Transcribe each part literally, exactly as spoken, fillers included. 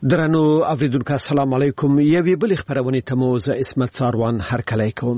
درنو اوریدونکو السلام علیکم. یوې بلې خبرونه ته مو زه عصمت ساروان هرکلی کوم.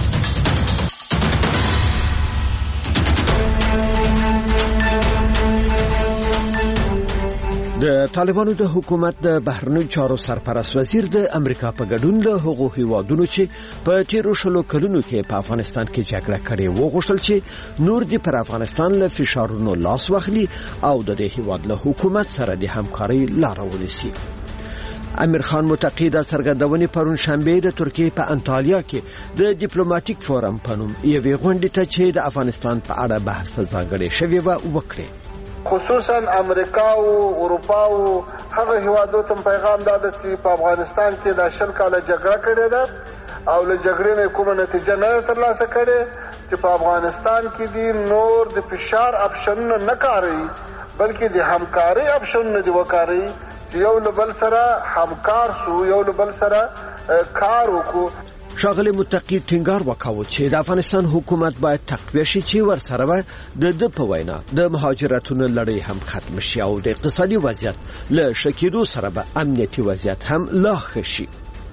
د طالبانو د حکومت د بهرنیو چارو سرپرست وزیر د امریکا په ګډون د حقوق هیوادونو چې په تیرو شلو کلونو کې په افغانستان کې جګړه کړې وغوښتل چې نور دې پر افغانستان له فشارونو لاس واخلي او د دې هیواد له حکومت سره د همکارۍ لار ونیسي. امیر خان متقی د څرګندونې پرون شنبه د ترکیې په انټالیا کې د ډیپلوماټیک فورم په نوم یوې غونډې ته چې د افغانستان په اړه بحث ته ځانګړې شوې و وکړي. خصوصا امریکا او اروپا او هغه هیوادو ته پیغام داده چې په افغانستان کې د شل کاله جګړه کړې ده او له جګړې نه کومه نتیجه نه ترلاسه کړې چې په افغانستان کې دي نور د فشار اپشنونه نه کاروي بلکې د همکاري اپشنونه دی وکاري چې یو له بل سره همکار شو یو له بل سره کار وکړو. ښاغلی متقی ټینګار وکاوه چې د افغانستان حکومت باید تقویه شي چې ورسره به د د په وینا د مهاجرتونو لړۍ هم ختم شي او د اقتصادي وضعیت له ښه کېدو سره به امنیتي وضعیت هم لا ښه شي.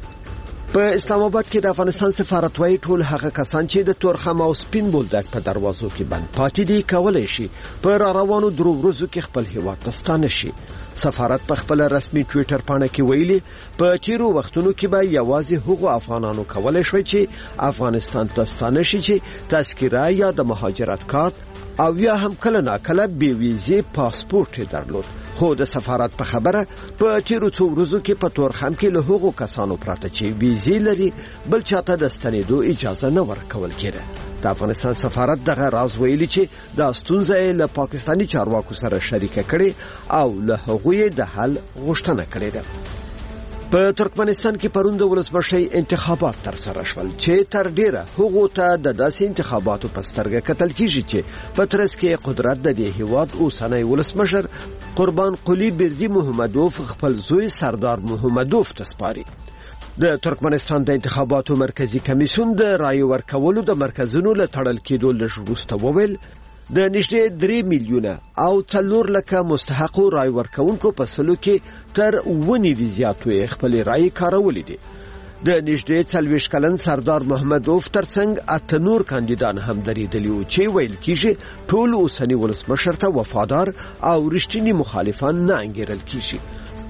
په اسلام آباد کې د افغانستان سفارت وايي ټول هغه کسان چې د تورخم او سپین بولدک په دروازو کې بند پاتې دي کولای شي په را روانو درو ورځو کې خپل هیواد ته ستانه شي. سفارت په خپل رسمي ټوئیټر باندې کې ویلي په تیرو وختونو کې به یوازې هغو افغانانو کولای شوی چې افغانستان ته ستانه شي چې تذکره یا د مهاجرت کارت او یا هم کله ناکله بې ویزې پاسپورت درلود. خو د سفارت په خبره په تیرو څو ورځو کې په تورخم کې له هغو کسانو پراته چې ویزې لري بل چاته د ستنېدو اجازه نه ورکول کېده. د افغانستان سفارت دغه راز ویلي چې د ستونزې له پاکستاني چارواکو سره شریکه کړي او له هغوی د حل غوښتنه کړې ده. په ترکمنستان کې پرون د ولسمشۍ انتخابات ترسره شول چې تر ډیره هغو ته د داسې انتخاباتو په سترګه کتل کیږي چې په ترڅ کې قدرت د دې هیواد اوسنی ولسمشر قربان قلی بردی محمدوف خپل زوی سردار محمدوف ته سپاري. د ترکمنستان د انتخاباتو مرکزی کمیسیون د رای ورکولو د مرکزونو له تړل کېدو لږ وروسته وویل د نږدې درې میلیونه او څلور لکه مستحقو رای ورکوونکو په سلو کې تر اووه نوي زیاتو خپل رای کارولې دي. د نږدې څلوېښت کلن سردار محمدوف ترڅنګ اته نور کاندیدان هم درېدلي وو چې ویل کېږي ټول اوسني ولسمشر ته وفادار او رښتینی مخالفان نه انګیرل کېږي.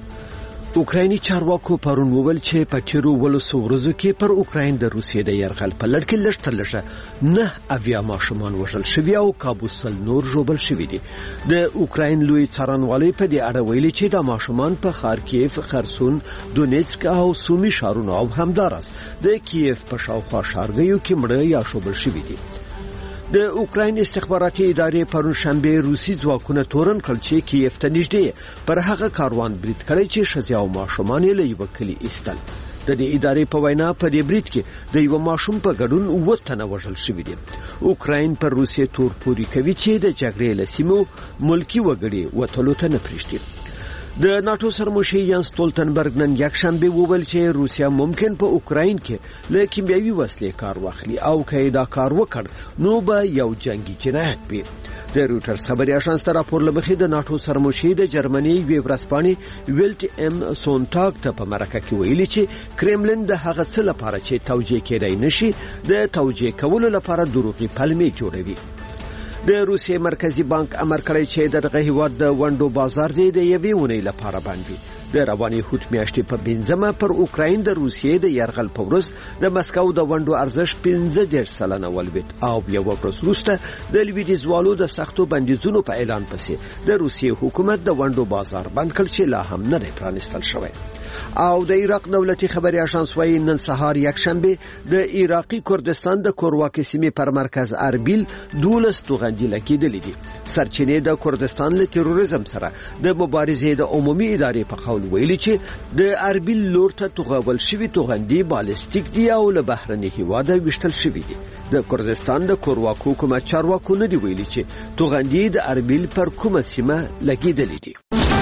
اوکرایني چارواکو پرون وویل چې په تیرو ولسو ورځو کې پر اوکراین د روسیې د یرغل په لړ کې لږ تر لږه نه اویا ماشومان وژل شوي او کابو سل نور ژوبل شوي دي. د اوکراین لوی څارنوالۍ په دې اړه ویلي چې دا ماشومان په خارکیف، خرسون، دونیتسک او سومي ښارونو او همداراز د کیف په شاوخوا ښارګیو کې مړه یا ژوبل شوي دي. د اوکراین استخباراتي ادارې پرون شنبه روسي ځواکونه تورن کړل چې کیف ته نږدې پر هغه کاروان برید کړی چې ښځې او ماشومان یې له یوه کلي ایستل. د دې ادارې په وینا په دې برید کې د یو ماشوم په ګډون اووه تنه وژل شوي دي. اوکراین پر روسیې تور پوري کوي چې د جګړې له سیمو ملکی وګړي وتلو ته نه پرېږدي. د ناتو سرمشر ینس ستولتنبرګ نن یکشنبه وویل چې روسیا ممکن په اوکراین کې له کیمیاوي وسلې کار واخلي او که دا کار وکړ نو به یو جنگي جنایت وي. د رویټرز خبري اژانس ته راپور لمخې د ناتو سرمشر د جرمني وی ورسپانې ویلټ ام سونټاګ ته په مرکه کې ویلي چې کرملین د هغه څه لپاره چې توجیه کېدای نشي د توجیه کولو لپاره دروغي پلمې جوړوي. د روسیې مرکزی بانک امر کړی چې دغه هیواد د ونډو بازار دی د یوې اونۍ لپاره باندې د رواني هوت میاشتې په پنځمه پر اوکراین د روسیې د یرغل په ورځ د مسکو د ونډو ارزښت پنځه دېرش سلنه ولوېد او یو ورځ وروسته د لویدیځوالو د سختو بندیزونو په اعلان پسې د روسیې حکومت د ونډو بازار بند کړ چې لا هم نه دی پرانستل شوی. او د عراق دولتي خبري اژانس وايي نن سهار یکشنبه د عراقي کردستان د کورواکې سیمې پر مرکز اربیل دولس توغندي لګیدلې دي. سرچینې د کردستان له تروریزم سره د مبارزې د عمومي ادارې په قول ویلي چې د اربیل لور ته توغول شوي توغندي بالستیک دي او له بهرني هیواده وشتل شوي دي. د کردستان د کورواکو حکومت چارواکو نه دی ویلي چې توغندي د اربیل پر کومه سیمه لګیدلې دي.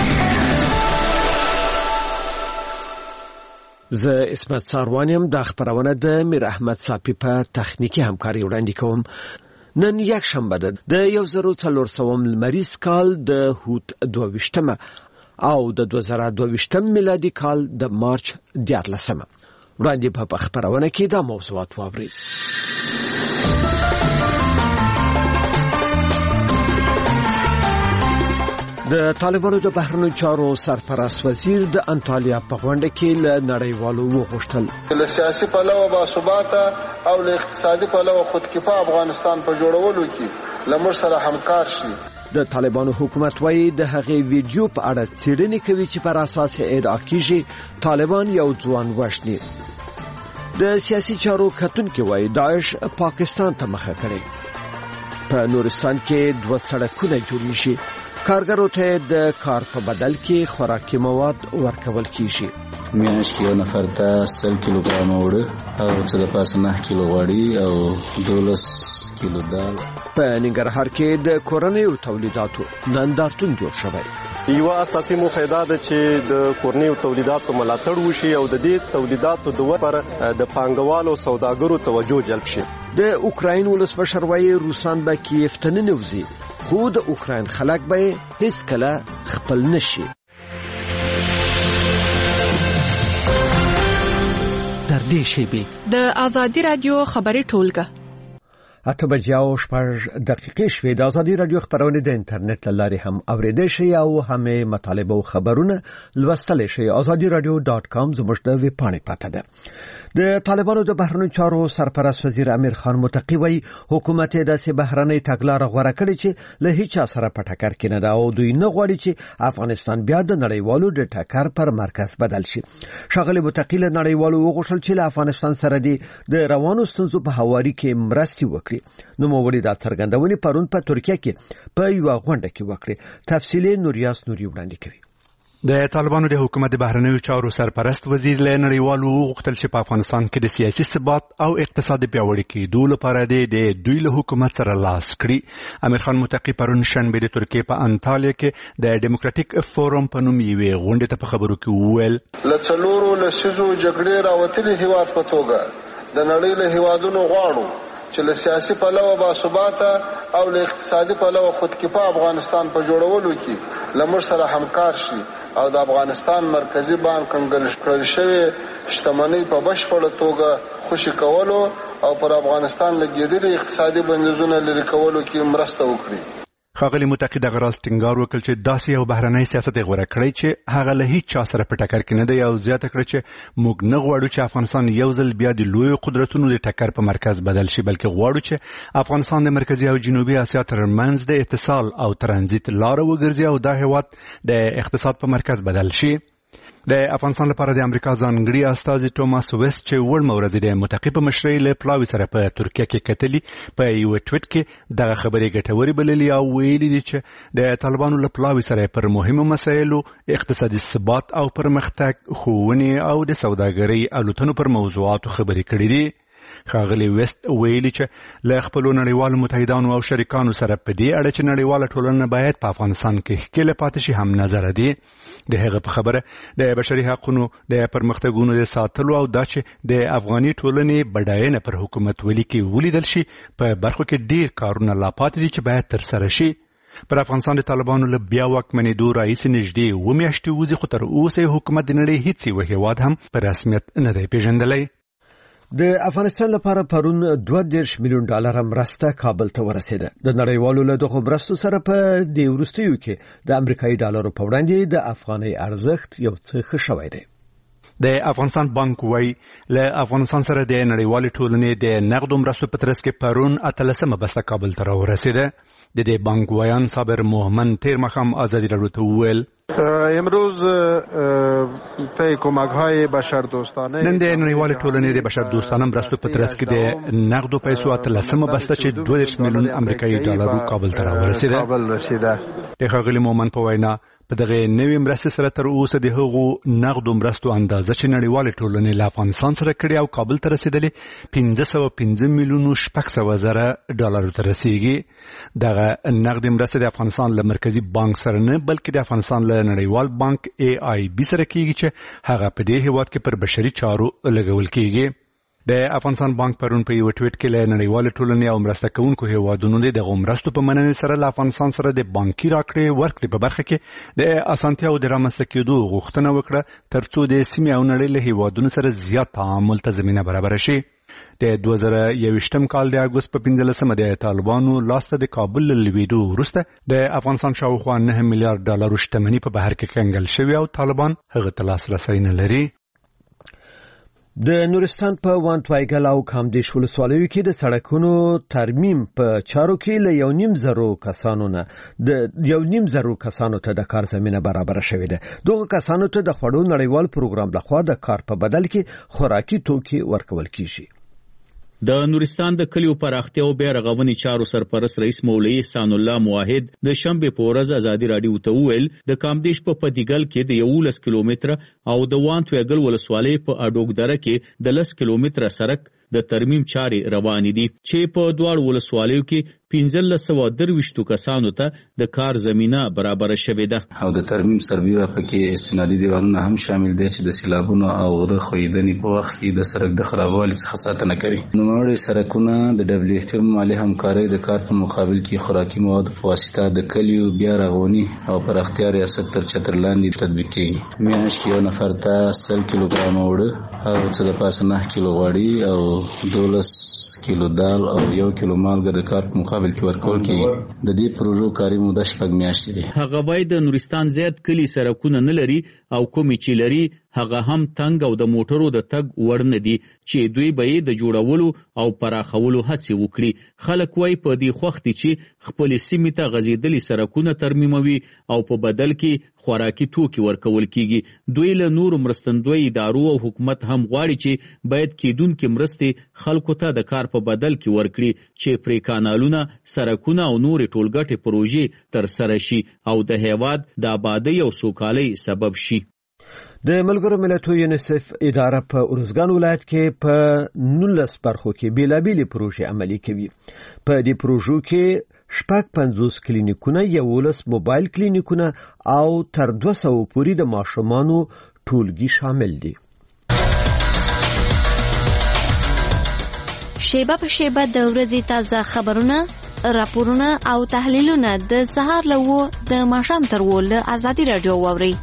زه عصمت ساروانیم د خبرونه د میر احمد صافی په تخنیکی همکاري وړاندې کوم. نن یک شنبه ده د یو زرو څلور سوم لمریز کال د هوت دوه ویشتمه او د دوه زره دوه ویشت میلادي کال د مارچ دیارلسمه. وړاندې په خبرونه کې دا موضوعات واوري. د طالبانو د بهرنیو چارو سرپرست وزیر د انټالیا په غونډه کې له نړیوالو وغوښتل له سیاسي پلوه باثباته او له اقتصادي پلوه خودکفا افغانستان په جوړولو کې له موږ سره همکار شي. د طالبانو حکومت وايي د هغې ویډیو په اړه څېړنې کوي چې پر اساس ادعا کیږي طالبان یو ځوان وژني. د سیاسي چارو کتونکي وايي داعش پاکستان ته مخه کړي. په نورستان کې دوه سړکونه جوړیږي. کارګرو ته د کار په بدل کې خوراکي مواد ورکول کیږي. میاشت کې یو نفر ته سل کیلوګرام وړه او څه د پاسه نه کیلو غوړي او دولس کیلو دال. په ننګرهار کې د کورنیو تولیداتو نندارتون جوړ شوی. یو اساسي موخه دا ده چې د کورنیو تولیداتو ملاتړ وشي او د دې تولیداتو د ور د پانګوالو سوداګرو توجه جلب شي. د اوکراین ولسمشر وايي روسان به کیف ته ننوځي خو د اوکراین خلک به هیڅ کله خپل نشي. تر دې شیبې د آزادی رادیو خبري ټولګه اته بجې او شپږ دقیقې شوې. د آزادی رادیو خبرونه د انټرنیټ لارې هم اوریدل شي او هم مطالب او خبرونه لوستل شي. آزادی رادیو ډاټ کام زموږ د ویب پاڼې پته ده. د طالبانو د بهرنیو چارو سرپرست وزیر امیر خان متقی وایي حکومت د سه بهرنۍ تګلارې غوړه کړې چې له هیڅ سره په ټکر کې نه ده او دوی نه غواړي چې افغانستان بیا د نړیوالو د ټکر پر مرکز بدل شي. ښاغلي متقی له نړیوالو وغوښتل چې له افغانستان سره د روانو ستونزو په هواري کې مرستې وکړي. نو موږ دا څرګندونې پرون په ترکیه کې په یو غونډه کې وکړې. تفصیلي نوریاس نوري وړاندې کوي. د طالبانو د حکومت د بهرنیو چارو سرپرست وزیر له نړیوالو وغوښتل چې په افغانستان کې د سیاسي ثبات او اقتصادي پیاوړي کېدو لپاره د دوی له حکومت سره لاس کړي. امیر خان متقی پرون شنبه د ترکیه په انټالیا کې د ډیموکراټیک فورم په نوم یوې غونډې ته په خبرو کې وویل له څلورو لسیزو جګړې راوتلې هیواد په توګه د نړۍ له هیوادونو غواړو چې له سیاسي پلوه باثباته او له اقتصادي پلوه خودکفا افغانستان په جوړولو کې له موږ سره همکار شي او د افغانستان مرکزی بانک کنګل کړل شوی شتمنۍ په بشپړه توګه خوشی کولو او پر افغانستان لګیدلي اقتصادي بندیزونه لري کولو کې مرسته وکړي. ښاغلي متقی دغه راز ټینګار وکړ چې داسې یو بهرنی سیاست یې غوره کړی چې هغه له هیڅ چا سره په ټکر کې نه دی او زیاته کړه چې موږ نه غواړو چې افغانستان یو ځل بیا د لویو قدرتونو د ټکر په مرکز بدل شي بلکې غواړو چې افغانستان د مرکزي او جنوبي اسیا ترمنځ د اتصال او ترانزیت لار وګرځي او دا هیواد د اقتصاد په مرکز بدل شي. د افغانستان لپاره د امریکا ځانګړي استازي توماس ویست چې وړ مورزي د متقی په مشرۍ له پلاوي سره په ترکیه کې کتلي په یو ټویټ کې دغه خبرې ګټورې بللې او ویلي دي چې د طالبانو له پلاوي سره پر مهمو مسایلو اقتصادي ثبات او پرمختګ ښوونې او د سوداګرۍ الوتنو پر موضوعاتو خبرې کړې دي. ښاغلي ویست ویلي چې له خپلو نړیوالو متحدانو او شریکانو سره په دې اړه چې نړیواله ټولنه باید په افغانستان کې ښکېله پاتې شي هم نظر دي. د هغه په خبره د بشري حقوقو د پرمختګونو د ساتلو او دا چې د افغاني ټولنې بډاینه پر حکومت ولي کې ولیدل شي په برخو کې ډیر کارونه لا پاتې دي چې باید ترسره شي. پر افغانستان د طالبانو له بیا واکمنېدو راهیسې نږدې اووه میاشتې وځي خو تر اوسه حکومت د نړۍ هیڅ یو هیواد هم په رسمیت نه دی پیژندلی. د افغانستان لپاره پرون دوه دېرش میلیون ډالر مرسته کابل ته ورسېده. د نړیوالو له دغو مرستو سره په دې وروستیو کې د امریکایي ډالرو په وړاندې د افغانۍ ارزښت یو څه ښه شوی دی. د افغانستان بانک وايي له افغانستان سره د نړیوالې ټولنې د نقدو مرستو په ترڅ کې پرون اتلسمه بسته کابل ته راورسېده. د دې بانک وایان صابر محمد تیر مخام آزادی رادیو ته وویل امروز طی کمک‌های بشردوستانه نن د نړیوالې ټولنې د بشردوستانه مرستو په ترڅ کې د نقدو پیسو اتلسمه بسته چې دوه دېرش میلیون امریکایي ډالرو کابل ته راورسېده. د ښاغلي مومن په وینا په دغه نوې مرستې سره تر اوسه د هغو نقدو مرستو اندازه چې نړیوالې ټولنې له افغانستان سره کړې او کابل ته رسېدلې پنځه سوه پنځه میلیونو شپږ سوه زره ډالرو ته رسېږي. دغه نقدي مرستې د افغانستان له مرکزي بانک سره نه بلکې د افغانستان له نړیوال بانک ای آی بي سره کېږي چې هغه په دې هیواد کې پر بشري چارو لګول کېږي. د افغانستان بانک پرون په یو ټویټ کې له نړیوال ټولنې او مرسته کوونکو هیوادونو د مرستو په مننې سره له افغانستان سره د بانکي راکړې ورکړې په برخه کې د اسانتیاو د رامنځته کېدو غوښتنه وکړه ترڅو د سیمې او نړۍ له هیوادونو سره زیات تعامل ته زمینه برابر شي. د دوه زره یوویشتم کال د اګوست په پنځلسمه د طالبانو لاسته د کابل له لویدو وروسته د افغانستان شاوخوا نه میلیارډ ډالر شتمنۍ په بهر کې کنګل شوې او طالبان هغه ته لاسرسی نه لري. د نورستان په وانتوایګل او کامدیش ولسوالیو کې د سړکونو ترمیم په چارو کې له یو نیم زرو کسانو نه د یو نیم زرو کسانو ته د کار زمينه برابر شوې ده. دغه کسانو ته د خوړو نړیوال پروګرام لخوا د کار په بدل کې خوراکي توکي ورکول کیږي. د نورستان د کلیو پراختیا او بیا رغونې چارو سرپرست رئیس مولوي احسان الله موحد د شنبه په ورځ ازادي رادیو ته وویل د کامدیش په پدیګل کې د یولس کیلومتره او د وانتویګل ولسوالۍ په اډوګ دره کې د لس کیلومتره سړک د ترمیم چارې روانې دي چې په دواړو ولسوالیو کې پنځلس سوه درویشتو کسانو ته د کار زمینه برابر شوې ده او د ترمیم سربیره پکې استنادي دیوالونه هم شامل دي چې د سیلابونو او غره خویدنې په وخت کې د سړک د خرابوالي څخه ساتنه کوي. نوموړي سړکونه د دبليو اف ام مالي همکارۍ د کار په مقابل کې خوراکي مواد په واسطه د کلیو بیا رغونې او پراختیا ریاست تر چتر لاندې تطبیق کیږي. میاشت کې یو نفر ته سل کیلوګرام وړه او څه د پاسه نه کیلو غوړي او دولس کیلو دال او یو کیلو مالګه د کار په مقابل کې ورکول کیږي. د دې پروژو کاري موده شپږ میاشتې ده. هغه باید د نورستان زیات کلی سړکونه نه لري او کومې چې لري هغه هم تنگ او د موټرو د تګ وړ نه دي چې دوی به د جوړولو او پراخولو هڅې وکړي. خلک وایي په دې خوښ دي چې خپل سیمې ته غځېدلي سړکونه ترمیموي او په بدل کې خوراکي توکي ورکول کیږي. دوی له نورو مرستندوی ادارو او حکومت هم غواړي چې باید کېدونکې مرستې خلکو ته د کار په بدل کې ورکړي چې پرې کانالونه، سړکونه او نورې ټولګټې پروژې ترسره شي او د هیواد د آبادۍ او سوکالۍ سبب شي. د ملګرو ملتونو یونیسف اداره په اروزګان ولایت کې په نولس برخو کې بیلابېلې پروژې عملي کوي. په دې پروژو کې شپږ پنځوس کلینیکونه، یولس موبایل کلینیکونه او تر دوه سوه پورې د ماشومانو ټولګي شامل دي. شیبه په شیبه د ورځې تازه خبرونه، راپورونه او تحلیلونه د سهار له اوه د ماښام تر اوه له ازادي راډیو واورئ.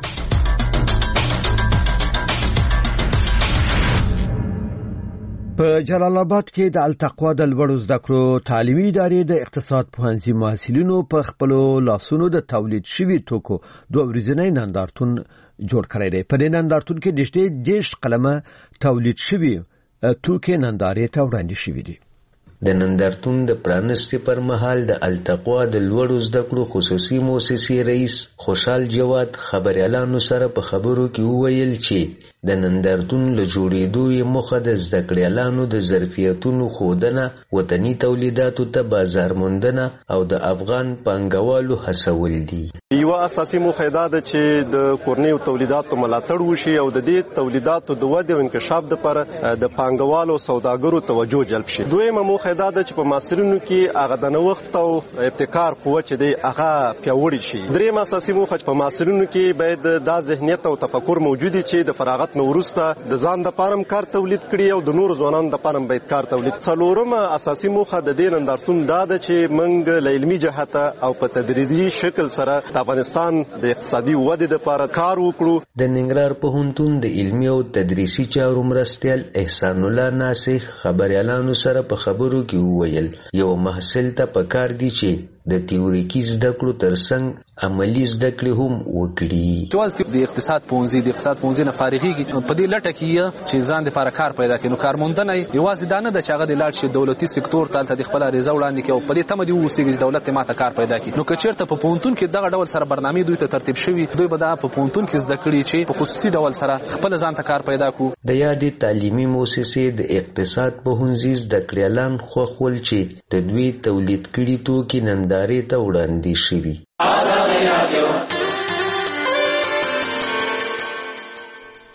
په جلال آباد کې د التقوا د لوړو زده کړو تعلیمي ادارې د اقتصاد پوهنځي محصلینو په خپل لاسونو د تولید شوي توکو دوه ورځنی نندارتون جوړ کړی دی. په دې نندارتون کې د شته دیش قلمه تولید شوي توکي نندارې ته وړاندې شوي دي. د نندارتون د پرانستې پر مهال د التقوا د لوړو زده کړو خصوصي موسسې رئیس خوشحال جواد خبريالانو سره په خبرو کې وویل چې د نندارتون له جوړېدو یې موخه د زده کړیالانو د ظرفیتونو ښودنه، وطني تولیداتو ته بازار موندنه او د افغان پانګوالو هڅول دي. یو اساسي موخه دا ده چې د کورنیو تولیداتو ملاتړ وشي او د دې تولیداتو د ودې او انکشاف لپاره د پانګوالو او سوداګرو توجه جلب شي. دویمه موخه دا ده چې په محصلینو کې هغه د نوښت او ابتکار قوت چې دی هغه پیاوړی شي. درېمه اساسي موخه چې په محصلینو کې باید دا ذهنیت او تفکر موجود وي چې د فراغت نو ورسته د ځان د پارم کار تولید کړي او د نور ځوانانو د پارم باید کار تولید. څلورمه اساسي موخه د دې نندارتون دا ده چې موږ له علمي جهته او په تدریجي شکل سره د افغانستان د اقتصادي ودې لپاره کار وکړو. د ننګرهار پوهنتون د علمي او تدریسي چارو مرستیال احسان الله ناسخ خبريالانو سره په خبرو کې وویل یو محصل ته پکار دی چې د تیوریکي زده کړو ترڅنګ عملی زده کړې هم وکړي. جواز د اقتصاد پوهنځي د اقتصاد پوهنځي نه فارغېږي په دې لټه کې چې ځان دپاره کار پیدا کړي. نو کارموندنه یوازې دا نه ده چې هغه د لاړ شي دولتي سکتور ته هلته د خپله عریضه وړاندې کړي او په دې تمه دې واوسېږي چې دولت یې ماته کار پیدا کړي. نو که چېرته په پوهنتون کې دغه ډول سره برنامې دوی ته ترتیب شوي، دوی به دا په پوهنتون کې زده کړي چې په خصوصي ډول سره خپله ځان ته کار پیدا کړو. د یادې تعلیمي موسسې د اقتصاد پوهنځي زده کړیالان خوښ ول چې د دوی تولید کړي توکي نندارې ته وړاندې شوي.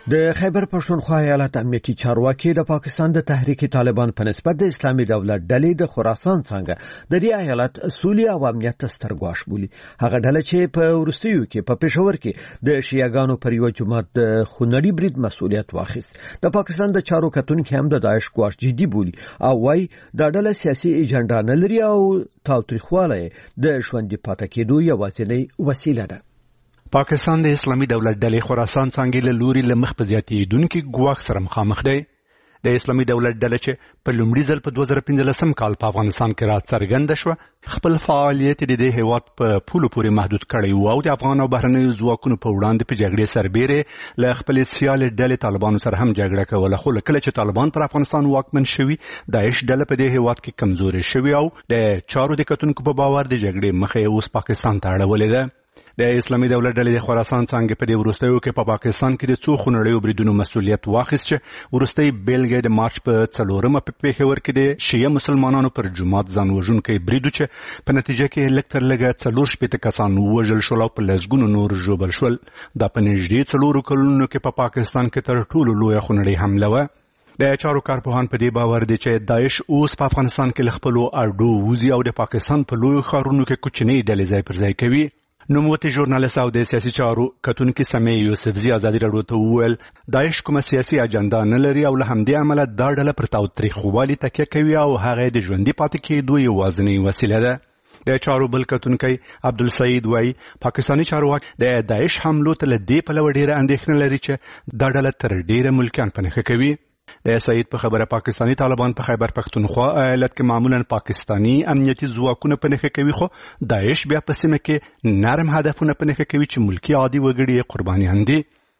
د خیبر پښتونخوا ایالت امنیتي چارواکي د پاکستان د تحریک طالبان په نسبت د اسلامي دولت ډلې د خراسان څنګه د دې ایالت سولې او امنیت ته سترګواش بولي. هغه ډله چې په وروستیو کې په پېښور کې د شیعاګانو پر یو جماعت د خونړي برید مسؤلیت واخیست. د پاکستان د چارو کتونکو هم د داعش ګواښ جدي بولي او وايي دا ډله سیاسي ایجنډا نه لري او تاوتریخواله د ژوندي پاتې کېدو یوازینۍ وسیله ده. پاکستان د اسلامي دولت ډلې خراسان څنګه له لوري لمخ په زیاتېدونکو ګواښ سره مخامخ دی. د اسلامي دولت ډله چې په لومړي ځل په دوه زره پنځلسم کال په افغانستان کې راڅرګنده شو، خپل فعالیت د دې هیواد په پولو پورې محدود کړی و او د افغان او بهرنیو ځواکونو په وړاندې په جګړې سربېره له خپل سیال ډلې طالبانو سره هم جګړه کوله. خو کله چې طالبان پر افغانستان واکمن شوي، داعش ډله په دې هیواد کې کمزوري شوي او د چارو د کتونکو په باور د جګړې مخه اوس پاکستان ته اړولې ده. د اسلامي دولت ډلې د خراسان څنګه په دې وروستیو کې په پاکستان کې د څو خونړیو بریدونو مسؤلیت واخیست چې وروستۍ بیلګه د مارچ په څلورمه په پېښور کې د شیعه مسلمانانو پر جماعت ځان وژونکی برید چې په نتیجه کې لږ تر لږه څلور شپېته کسان ووژل شول او په لسګونو نور ژوبل شول. دا په نږدې څلورو کلونو کې په پاکستان کې تر ټولو لویه خونړۍ حمله وه. د چارو کارپوهان په دې باور دي چې داعش اوس په افغانستان کې له خپلو اډو وځي او د پاکستان په لویو ښارونو کې کوچنۍ ډلې ځای پر ځای کوي. نوموتی ژورنالیست او د سیاسي چارو کتونکي سمیع یوسفزي ازادي راډیو ته وویل داعش کومه سیاسي اجنډا نه لري او له همدې امله دا ډله پر تاوتریخوالي تکیه کوي او هغه د ژوندي پاتې کېدو یوازینۍ وسیله ده. د چارو بل کتونکی عبدالسعید وایي پاکستاني چارواکي د داعش حملو ته له دې پلوه ډېره اندېښنه لري چې دا ډله تر ډېره ملکیان په نښه کوي. د سعید په خبره پاکستاني طالبان په خیبر پښتونخوا ایالت کې معمولا پاکستاني امنیتي ځواکونه په نښه کوي، خو داعش بیا په سیمه کې نرم هدفونه په نښه کوي چې ملکی عادي وګړي قربانیان دي.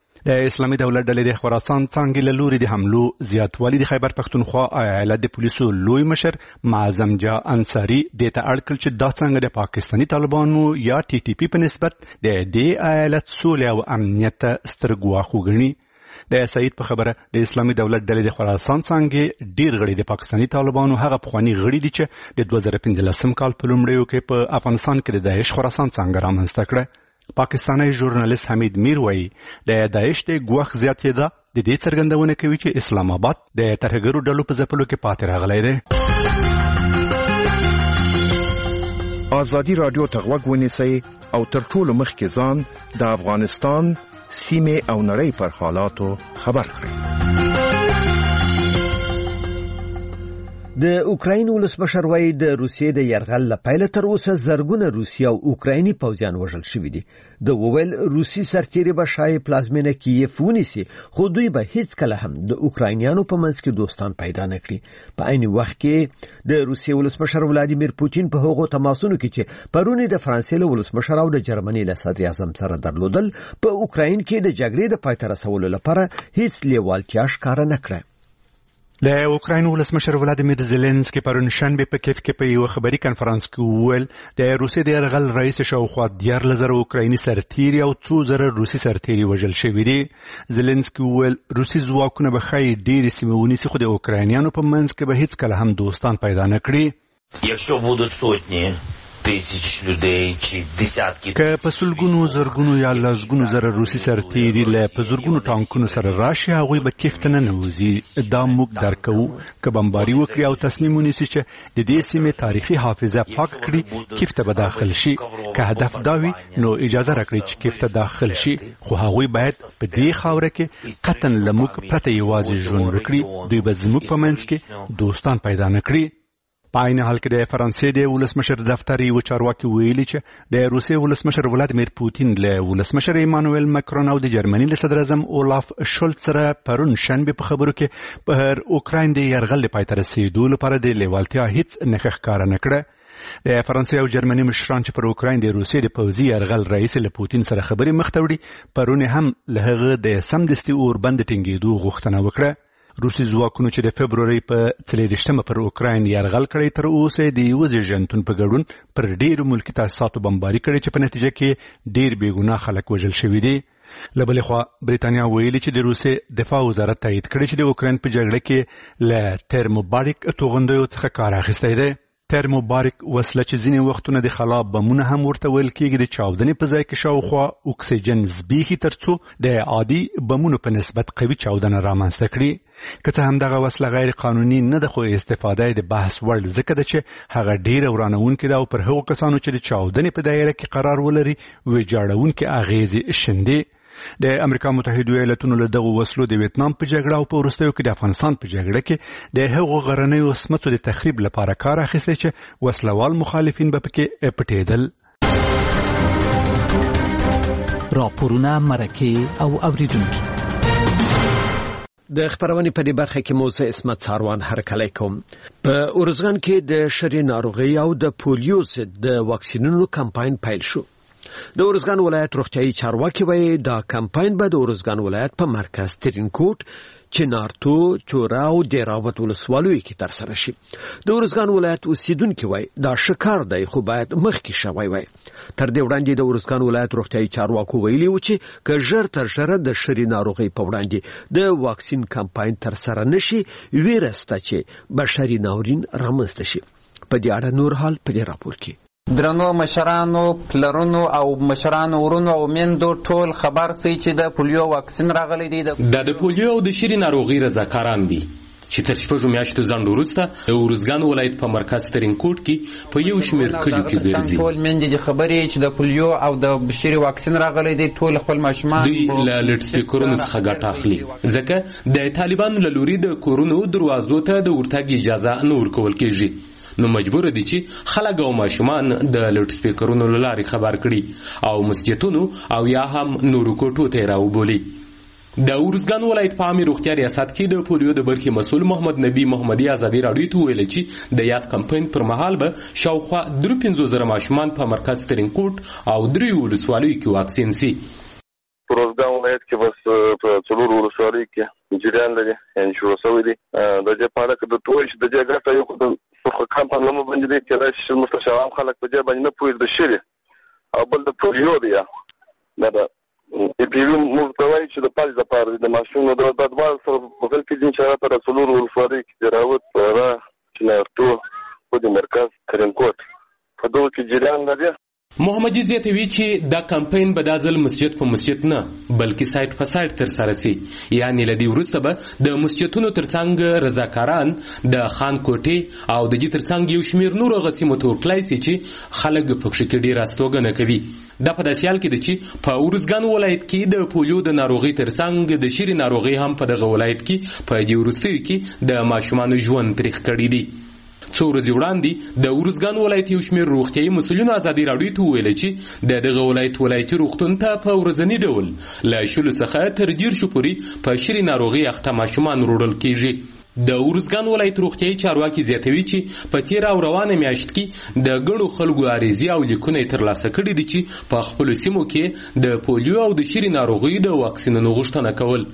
د اسلامي دولت ډلې د خراسان څنګه له لوري د حملو زیاتوالی د خیبر پښتونخوا ایالت د پولیسو لوی مشر معظم جا انصاري د ته اړ کړ چې دا څنګه د پاکستاني طالبانو یا ټي ټي پی په نسبت د دې ایالت سولې او امنیت ته سترګواښ وګڼي. د سعید په خبره د اسلامي دولت ډلې د خراسان څنګه ډیر غړي د پاکستاني طالبانو هغه پخوانی غړي دي چې د دوه زره پنځلسم کال په لومړیو کې په افغانستان کې د داعش خراسان څنګه رامنځته کړه. پاکستاني ژورنالیست حمید میر وایي د داعش د ګواښ زیاتېدا د دې څرګندونه کوي چې اسلام آباد د ترهګرو ډلو په ځپلو کې پاتې راغلی دی. ازادي راډیو ته غوږ ونیسئ او تر ټولو مخکې ځان د افغانستان سیمه او نړۍ پر حالاتو خبر کړئ. د اوکراین ولسمشر وایي د روسیې د یرغل لپاره تر اوسه زرګونه روسي او اوکرایني پوځیان وژل شوي دي. د وویل روسي سرتیري به شای پلازمینه کیف ونیسي، خو دوی به هیڅ کله هم د اوکراینیانو په منځ کې دوستان پیدا نه کړي. په عین وخت کې د روسیې ولسمشر ولادیمیر پوتین په هغو تماسونو کې چې پرونی د فرانسې له ولسمشر او د جرمني له صدر اعظم سره درلودل په اوکراین کې د جګړې د پای ته رسولو لپاره هیڅ لیوالتیا ښکاره نه کړه. د اوکراین ولسمشر ولادیمیر زيلنسکي پرون شنبه په کیف کې په یو خبري کانفرنس کې وویل د روسیې د یرغل رئیس شاوخوا دیارلس زره اوکرایني سرتیري او څو زره روسي سرتیري وژل شوي دي. زيلنسکي وویل روسي ځواکونه به ښایي ډېرې سیمې ونیسي، خو د اوکراینیانو په منځ کې به هیڅ کله هم دوستان پیدا نه کړي. Якщо будуть сотні тисяч людей чи десятки که په سلګونو زرګونو یا لسګونو زره روسي سرتیري له په زرګونو ټانکونو سره راشي، هغوی به کیف ته ننوځي. دا موږ درک کوو. که بمباري وکړي او تصمیم ونیسي چې د دې سیمې تاریخي حافظه پاک کړي، کیف ته به داخل شي. که هدف دا وي نو اجازه راکړئ چې کیف ته داخل شي، خو هغوی باید په دې خاوره کې قطعا له موږ پرته یوازې ژوند وکړي. دوی به زموږ په منځ کې دوستان پیدا نه کړي. په عین حال کې د فرانسې د ولسمشر دفتر یو چارواکي ویلي چې د روسیې ولسمشر ولادیمیر پوتین له ولسمشر ایمانوئل ماکرون او د جرمني له صدر اعظم اولاف شولټ سره پرون شنبه په خبرو کې په اوکراین د یرغل لپاره پای ته رسیدو لپاره د لیوالتیا هیڅ نښه ښکاره نه کړه. د فرانسې او جرمني مشران چې پر اوکراین د روسیې د پوځي یرغل رئیس له پوتین سره خبرې مخ ته وړي، پرون هم له هغه د سمدستي اوربند ټینګېدو غوښتنه وکړه. روسي ځواکونو چې د فبروري په څلېرویشتمه پر اوکراین یرغل کړی، تر اوسه د یوه زیږنتون په ګډون پر ډېرو ملکي تاسیساتو بمباري کړې چې په نتیجه کې ډېر بېګناه خلک وژل شوي دي. له بلې خوا بریتانیا ویلي چې د روسیې دفاع وزارت تایید کړی چې د اوکراین په جګړه کې له ترموباریک توغندیو څخه کار اخیستی دی. ترموباریک وسله چې ځینې وختونه د خلا بمونه هم ورته ویل کېږي د چاودنې په ځای کې شاوخوا اکسیجن زبېښي تر څو د عادي بمونو په نسبت قوي چاودنه رامنځته کړي. که څه هم دغه وسله غیر قانوني نه ده خو استفاده د بحث وړ ځکه ده چې هغه ډېره ورانوونکې ده او پر هغو کسانو چې د چاودنې په دایره کې قرار ولري ویجاړونکې اغېزې شیندي. د امریکا متحده ایالاتونو له دغو وسلو د ویتنام په جګړه او په وروستیو کې د افغانستان په جګړه کې د هغو غرنیو سمڅو د تخریب لپاره کار اخیستی چې وسلوال مخالفین به پکې پټېدل. راپورونه، مرکې او اوریدونکي د خبرونې په دې برخه کې موزه اسمت ساروان هرکلی کوم. په ارزګان کې د شری ناروغي او د پولیو ضد د واکسینونو کمپاین پیل شو. د ارزګان ولایت روغتیايي چارواکي وایي دا کمپاین به د ارزګان ولایت په مرکز ترینکوټ، چنارتو، چورا او دیراوت ولسوالیو کې ترسره شي. د ارزګان ولایت اوسیدونکي وایي دا شکار دی خو باید مخکې شوی وای. تر دې وړاندې د ارزګان ولایت روغتیايي چارواکو ویلي و چې که ژر تر ژره د شری ناروغي په وړاندې د واکسین کمپاین ترسره نشي ویره شته چې بشري ناورین رامنځته شي. په دې اړه نور حال په دې راپور کې. درنو مشرانو، پلرونو او مشرانو ورونو او میندو ټول خبر سي چې د پولیو واکسین راغلی دی. د پولیو او د شری ناروغي رضاکاران دي چې تر شپږو میاشتو ځنډ وروسته د ارزګان ولایت په مرکز ترینکوټ کې په یو شمېر کلیو کې ګرځي. ټول میندې د خبرې چې د پولیو او د شری واکسین راغلی دی ټول خپل ماشومان دوی له لډ سپیکرونو څخه ګټه اخلي ځکه د طالبانو له لوري د کورونو دروازو ته د ورتګ اجازه نه ورکول کېږي. نو مجبور دي چې خلک او ماشومان د لډ سپیکرونو له لارې خبر کړي او مسجدونو او یا هم نورو کوټو ته راوبولي. د ارزګان ولایت په عامه روغتیا ریاست کې د پولیو د برخې مسؤل محمد نبی محمدي ازادي راډیو ته ویل چې د یاد کمپاین پر مهال به شاوخوا درې پنځوس زره ماشومان په مرکز ترینکوټ او درې ولسوالیو کې واکسین سي. په ارزګان ولایت کې بس په څلور ولسوالیو کې جریان لري یعنې شروع شوی دی. د دې په اړه که د ټول د دې ګټه یو خو کمپاین لمو باندې دی چې راشي مستشاران خلک په دې باندې نه پوهېږي د شری او بل د پولیو دی دا د پیوی موږ چې د پاز لپاره د ماشومانو د بدوال سره په بل کې ځین چې راته څلور ولسوالیو کې راوت را چنارتو په د مرکز ترینکوټ په دوه کې جریان لري. محمدي زیاتوي چې دا کمپاین به د ځل مسجد په مسجد نه بلکې سایت په سایت تر سره سي. یعنی لدی وروسته به د مسجدونو ترڅنګ رضاکاران د خان کوټي او د دې ترڅنګ یو شمیر نور غسیمو تور کلای سي چې خلک پکښ کې ډیر استوګنه کوي. دا په داسې حال کې دی چې په ارزګان ولایت کې د پولیو د ناروغي ترڅنګ د شری ناروغي هم په دغه ولایت کې په دې وروستیو کې د ماشومانو ژوند تریخ کړی دی. څو ورځې وړاندې د ارزګان ولایت یو شمېر روغتیايي مسؤلینو ازادي راډیو ته وویل چې د دغه ولایت ولایتي روغتون ته په ورځني ډول له شلو څخه تر دېرشو پورې په شری ناروغي اخته ماشومان وروړل کېږي. د ارزګان ولایت روغتیايي چارواکي زیاتوي چې په تېره او روانه میاشت کې د ګڼو خلکو عریضې او لیکونه یې ترلاسه کړي دي چې په خپلو سیمو کې د پولیو او د شری ناروغۍ د واکسینونو غوښتنه کول.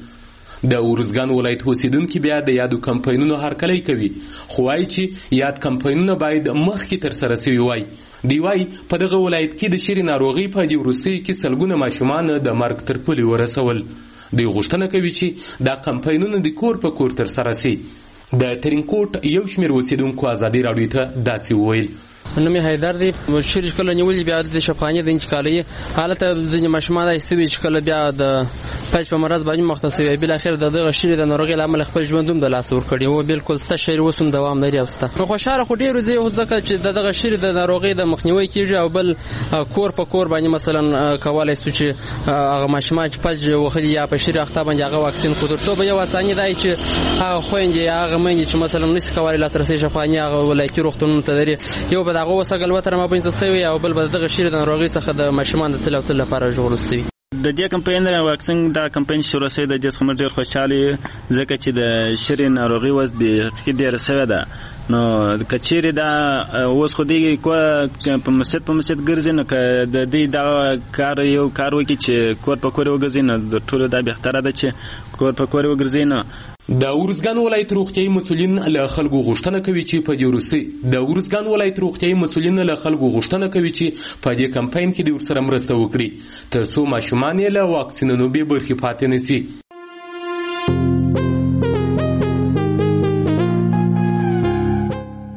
د ارزګان ولایت اوسیدونکي بیا د یادو کمپاینونو هرکلی کوي خو وایي چې یاد کمپاینونه باید مخکې ترسره سوي وای. دی وایي په دغه ولایت کې د شری ناروغۍ په دې وروستیو کې سلګونه ماشومان د مرګ تر پولې ورسول. دوی غوښتنه کوي چې دا کمپاینونه د کور په کور ترسره سي. د ترینکوټ یو شمېر اوسیدونکو ازادي راډیو ته داسې وویل. نومي حیدر دی شری کله نیولې بیا د شفقاني د انتقالي حالت ځینې ماشومان ایستوي چې کله بیا د پچ په مرز باندې مختص وي بل اخر د دغه شری د ناروغي لامل خپل ژوندوم د لاس ور کړی او بالکل ست شری وسوم دوام لري اوسته. نو خوشاله خو ډیر زی ځکه چې دغه شری د ناروغي د مخنیوي کیږي او بل کور په کور باندې مثلا کولای شي چې هغه ماشومان چې پچ وخلی یا په شری اخته باندې هغه واکسین کو درته به یو اسانه دی چې هغه خويندې هغه مېنې چې مثلا نس کولای لاسرسي شفقاني هغه ولایتي روغتون ته لري یو به هغه وسګل وتر ما پنځه ستوي او بل به دغه شری د ناروغي څخه د ماشومان د تل او تل لپاره جوړ شوی. د دې کمپاین د واکسین د کمپاین شروع شوی د جس خمر ډیر خوشاله ځکه چې د شری ناروغي وز به ډیر سوي ده. نو کچېری دا اوس خو دی کو په مسجد په مسجد ګرځي نو د دې دا کار یو کار وکړي چې کور په کور وګرځي نو د ټولو دا به تر ده چې کور په کور وګرځي. نو د ارزګان ولایت روغتیايي مسؤلین له خلکو غوښتنه کوي چې په دې وروستي د ارزګان ولایت روغتیايي مسؤلین له خلکو غوښتنه کوي چې په دې کمپاین کې د ورسره مرسته وکړي تر څو ماشومان یې له واکسینونو بې برخې پاتې نه شي.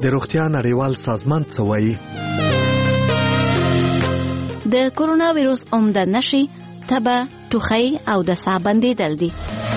د روغتیا نړیوال سازمان څه وایي؟ د کورونا ویروس عمده نښې تبه، ټوخی او د ساه بندېدل دي.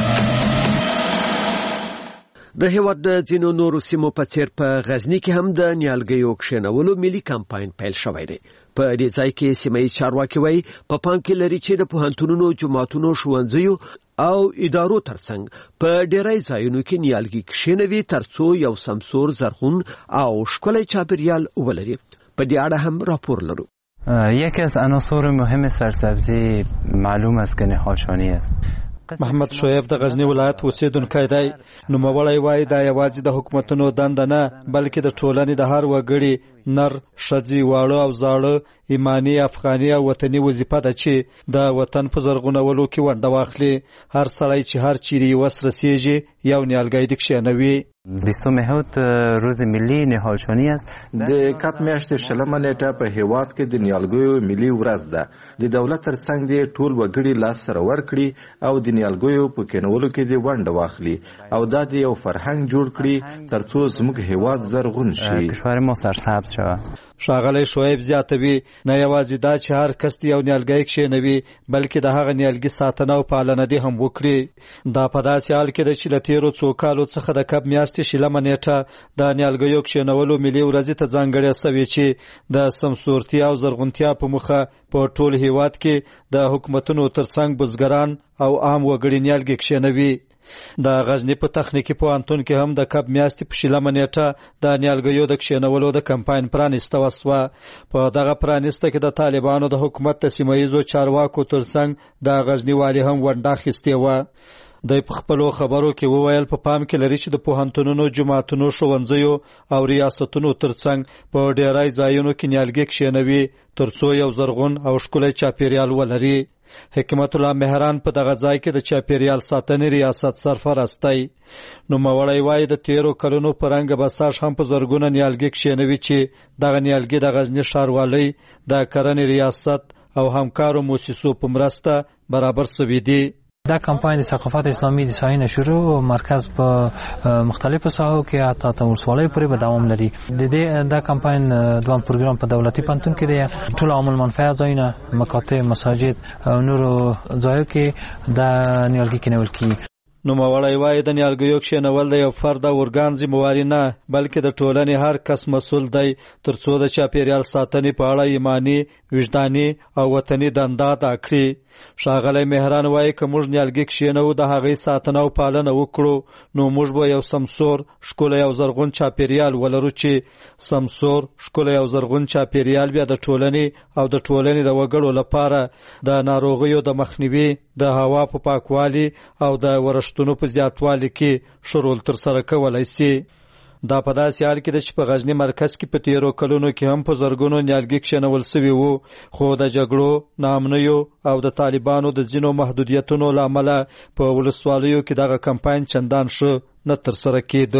د هیواد د ځینو نورو سیمو په څیر په غزنی کې هم د نیالګیو کښېنولو ملي کمپاین پیل شوی دی. په دې ځای کې سیمایي چارواکي وایي په پام کې لري چې د پوهنتونونو، جوماتونو، ښوونځیو او ادارو ترڅنګ په ډیری ځایونو کې نیالګي کښېنوي ترڅو یو سمسور، زرغون او ښکلی چاپیریال ولري. په دې اړه هم راپور لرو. یکی از عناصر مهم سرسبزی معلوم است که نهالشانی است. محمد شعیب د غزنی ولایت اوسیدونکی دی. نوموړی وایي دا یوازې د حکومتونو دنده نه بلکې د ټولنې د هر وګړي نر، ښځې، واړه او زاړه ایمانی، افغاني او وطني وظیفه ده چې د وطن په زرغونولو کې ونډه واخلي. هر سړی چې هر چیرې وس رسیږي یو نیالګی دې کښېنوي. بیستم مهوت روز ملی نهالشانی است. د کاپ میاشتې شلمه نیټه په هیواد کې د نیالګیو ملي ورځ ده. د دولت ترڅنګ دې ټول وګړي لاس سره ورکړي او د نیالګیو په کېنولو کې دې ونډه واخلي او دا د یو فرهنګ جوړ کړي ترڅو زموږ هیواد زرغون شي. کشور ما سرسبز شود. ښاغلی شعیب زیاتوي نه یوازې دا چې هر کس یو نیالګی کښېنوي بلکې د هغه نیالګي ساتنه او پالنه دې هم وکړي. دا په داسې حال کې ده چې له تېرو څو کالو څخه د کب میاشتې شلمه نیټه د نیالګیو کښېنولو ملي ورځې ته ځانګړې شوې چې د سمسورتیا او زرغونتیا په موخه په ټول هیواد کې د حکومتونو ترڅنګ بزګران او عام وګړي نیالګي کښېنوي. د غزنی په تخنیکی پوهنتون کې هم د کب میاشتې په شلمه نیټه د نیالګیو د کښېنولو د کمپاین پرانیسته وسوه. په دغه پرانیسته کې د طالبانو د حکومت د سیمهییزو چارواکو ترڅنګ د غزنی والي هم ونډه اخیستې وه. د په خپلو خبرو کې وویل په پام کې لري چې د پوهنتونونو، جوماتونو، ښوونځیو او ریاستونو ترڅنګ په ډیری ځایونو کې نیالګي کښېنوي ترڅو یو زرغون او ښکلی چاپیریال ولري. حکمت الله مهران په دغه ځای کې د چاپیریال ساتنې ریاست سرپرست دی. نوموړی وایي د تیرو کلونو په رنګ بساژ هم په زرګونه نیالګي کښېنوي چې دغه نیالګي د غزنی ښاروالۍ د کرنې ریاست او همکارو موسسو په مرسته برابر شوي دي. دا کمپاین د ثقافت اسلامي د ساينه شروع مرکز په مختلفو ساحو کې حتی تر ولسوالۍ پورې به دوام لري. د دې دا کمپاین دوام پروګرام په دولتي پوهنتون کې دی. ټول عامل منفعه ځایونه، مکاتب، مساجد او نورو ځایو کې دا نیالګي کېنول کیږي. نوموړی وایي د نیالګیو کښېنول د یو فرد او ارګان ذمهواري نه بلکې د ټولنې هر کس مسؤل دی ترڅو د چاپیریال ساتنې په اړه ایمانی، وجداني او وطني دنده ادا کړي. ښاغلی مهران وایي که موږ نیالګي کښېنوو د هغې ساتنه او پالنه وکړو نو موږ به یو سمسور، ښکلی او زرغون چاپیریال ولرو چې سمسور، ښکلی او زرغون چاپیریال بیا د ټولنې او د ټولنې د وګړو لپاره د ناروغیو د مخنیوي، د هوا په پاکوالي او د ورښتونو په زیاتوالي کې ښه رول ترسره کولی شي. دا په داسې حال کې ده چې په غزنی مرکز کې په تیرو کلونو کې هم په زرګونو نیالګي کښېنول شوي وو خو د جګړو، ناامنیو او د طالبانو د ځینو محدودیتونو له امله په ولسوالیو کې دغه کمپاین چندان ښه نه ترسره کېده.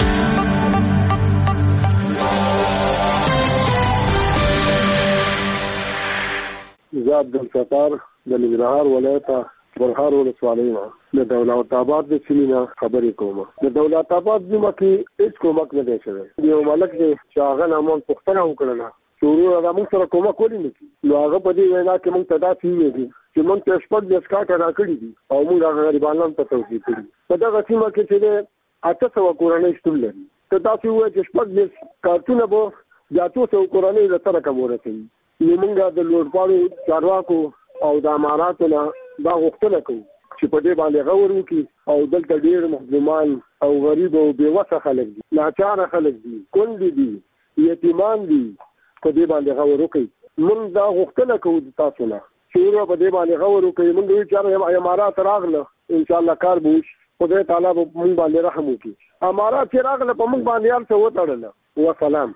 زه عبدالستار د ننګرهار ولایت برهار ولسوالۍ نه د دولت آباد د سیمې نه خبرې کوم. د دولت آباد سیمه کې هیڅ کومک نه دی شوی. یو ملک دی چې هغه نه مونږ پوښتنه وکړله چې ورور موږ سره کومک ولې نه کوي. نو هغه په دې وینا کې موږ ته داسې ویلي چې موږ ته شپږ دېرش کارټه راکړي دي او موږ هغه غریبانو ته توصیه کړي. په دغه سیمه کې چې دی اته سوه کورنۍ شتون لري. ته داسې ووایه چې شپږ دېرش کارتونه به د اتو سوو کورنۍ له سره کم ورسوي. نو موږ د لوړپاړو چارواکو او د اماراتو نه دا غوښتنه کوو چې په دې باندې غور وکړي او دلته ډېر مظلومان او غریب او بېوسه خلک دي، ناچاره خلک دي، کونډې دي، یتیمان دي. په دې باندې غور وکړي. موږ دا غوښتنه کوو د تاسو نه چې ورور په دې باندې غور وکړي. موږ وایو چې امارات راغله انشاءالله کار به وشي. خدای تعالی به موږ باندې رحم وکړي. امارات چې راغله په موږ باندې هر څه وتړله. وسلام.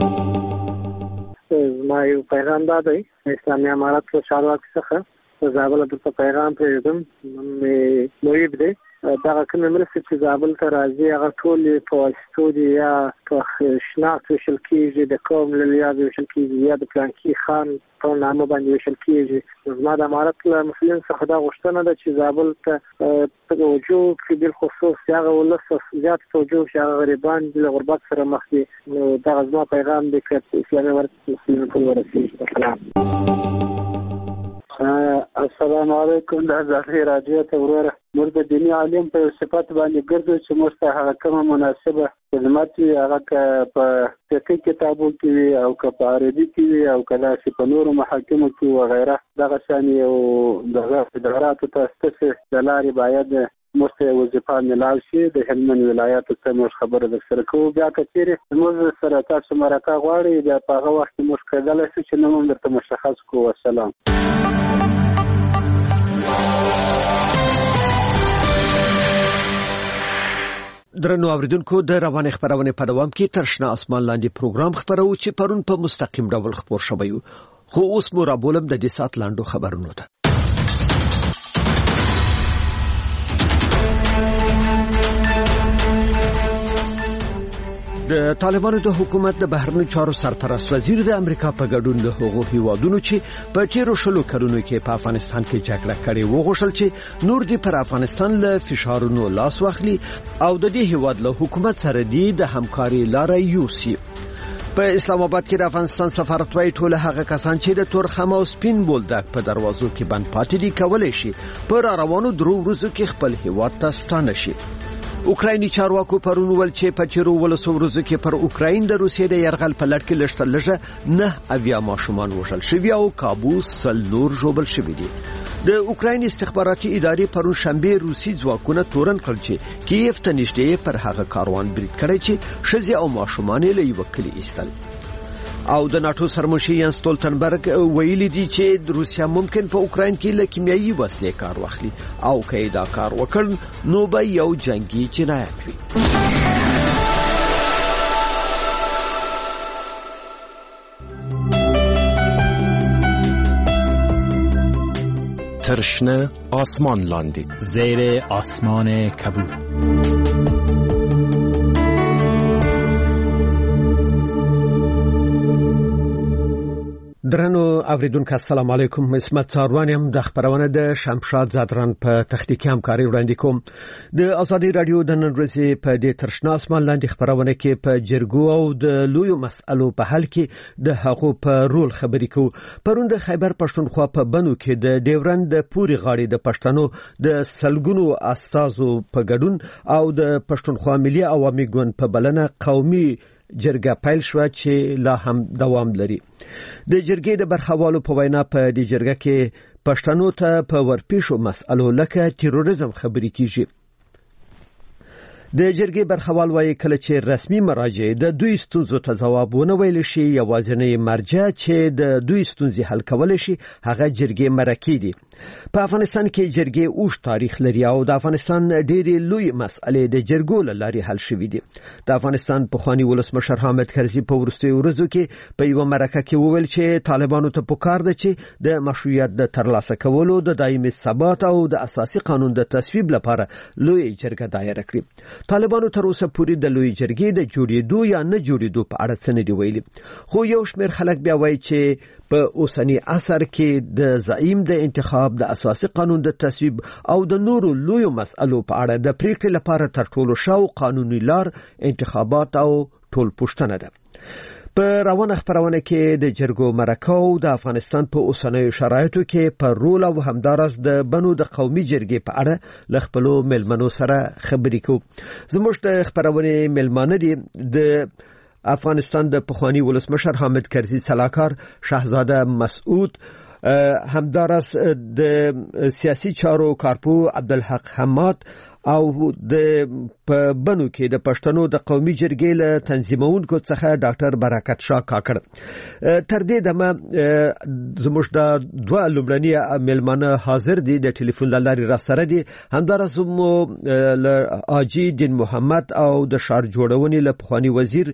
ما یو پیغام دا دی اسلامي امارات له چارواکو څخه زابل ته پیغام پرېږدم. مې محیب دی دغه کومې مرستې چې زابل ته راځي هغه ټولې په واسطو دي یا په شناخت ویشل کېږي د قوم له لحاظه ویشل کېږي یا د پلانکي خان په نامه باندې ویشل کېږي. زما د امارت له مسؤلین څخه دا غوښتنه ده چې زابل ته توجه وکړي، بالخصوص هغه ولس زیات توجه وشي، هغه غریبان دي له غربت سره مخ دي. نو دغه زما پیغام دی که اسلامي امارت مسؤلینو ټول ورسېږي. السلام السلام علیکم. د ازادي راډیو ته وروره موږ د دیني عالم په صفت باندې ګرځو چې موږ ته هغه کومه مناسبه خدمت وي، هغه که په فقهي کتابو کې وي او که په عربي کې وي او که داسې په نورو محاکمو کې وغیره دغه شان یو دغه اداراتو ته ستاسې د لارې باید موږ ته وظیفه ملاو شي. د هلمند ولایاتو ته موږ خبره در سره کوو. بیا که چیرې موږ سره تاسو مرکه غواړئ بیا په هغه وخت کې موږ کېدلی شو چې نوم هم درته مشخص کړو. والسلام. درنو اوریدونکو، د روانې خبرونه په دوام کې تر شنه اسمان لاندې پروګرام خبرو چې پرون په مستقیم ډول خبر شوی و، خو اوس مو را بولم د دې سات لاندو خبرونو ته. د طالبانو د حکومت د بهرنیو چارو سرپرست وزیر د امریکا په ګډون د هغو هیوادونو چې په تیرو شلو کلونو کې په افغانستان کې جګړه کړې وغوښتل چې نور دې پر افغانستان له فشارونو لاس واخلي او د دې هیواد له حکومت سره دې د همکاري لارې یوسي. په اسلام آباد کې د افغانستان سفارت وايي ټول هغه کسان چې د تورخم او سپین بولدک په دروازو کې بند پاتې دي کولای شي په روانو درو ورځو کې خپل هیواد ته ستانه شي. اوکرایني چارواکو پرون ول چې په چیرو ولسو ورځو کې پر اوکراین د روسیې د يرغل په لړ کې لږ لږه نه اویا ماشومان وژل شوي او کابوس سل نور ژوبل شوي دي. د اوکراین استخباراتي ادارې پرون شنبه روسي ځواکونه تورن کړل چې کیف ته نږدې پر هغه کاروان برید کړی چې شزي او ماشومان له یو کلی ایستل. او د ناتو سرمشي یان ستولتنبرګ ویلي دي چې روسیا ممکن په اوکراین کې له کیمیاوي وسلې کار واخلي او که دا کار وکړ نو به یو جنگي جنایت وي. ترشنه آسمان لاندې زیر آسمان کبود. درنو اوریدونکو السلام علیکم. اسمت څاروانیم د خبرونه د شمشاد زادران په تخنیکی همکاري وړاندې کوم. د ازادي رادیو د نن ورځې په دې ترشنا اسمان لاندې خبرونه کې په جرګو او د لویو مسألو په حل کې د حقوق په رول خبرې کوو. پرون د خیبر پښتونخوا په بنو کې د ډیورند د پوري غاړي د پښتنو د سلګونو استازو په ګډون او د پښتونخوا ملي عوامي ګوند په بلنه قومي جرګه پیل شو چې لا هم دوام لري. د جرګې د برخوالو په وینا په دې جرګه کې پښتنو ته په ورپېښو مسألو لکه تیروریزم خبرې کیږي. د جرګې برخوال وايي کله چې رسمي مراجع د دوی ستونزو ته ځواب ونه ویل شي یوازینی مرجع چې د دوی ستونزې حل کول شي هغه جرګې مرکې دي. په افغانستان کې جرګې اوږد تاریخ لري او د افغانستان ډېرې لوی مسئلې د جرګو له لارې حل شوې دي. د افغانستان پخوانی ولسمشر حامد کرزي په وروستیو ورځو کې په یوه مرکه کې وویل چې طالبانو ته پکار ده چې د مشروعیت د ترلاسه کولو د دایمي ثبات او د اساسي قانون د تصویب لپاره لوی جرګه دایره کړي. طالبانو تر اوسه پورې د لوی جرګې د جوړېدو یا نه جوړېدو په اړه څه نه دی ویلي، خو یو شمېر خلک بیا وایي چې په اوسنی عصر کې د زعیم د انتخاب د اساسي قانون د تصویب او د نورو لویو مسألو په اړه د پریکړې لپاره تر ټولو شاو قانوني لار انتخابات او ټول پوښتنه ده. په روانه خبرونه کې د جرګو مرکو د افغانستان په اوسنیو شرایطو کې په رول او همدارس د بنو د قومي جرګې په اړه ل خپلو ملمنو سره خبرې کوو. زموږ د خبرونه ملمانه دي د افغانستان د پخوانی ولسمشر حامد کرزي سلاکار شاهزاده مسعود، همدارس د سیاسي چارو کارپو عبدالحق حماد او د په بنو کې د پښتنو د قومي جرګې له تنظیمونکو څخه ډاکټر برکت شاه کاکړ تر دې دمه زموږ د دوه لومړني ملمانه حاضر دي د ټلیفون لارې را سره دي همدارس مو له حاجی دین محمد او د شهر جوړونې له پخوانی وزیر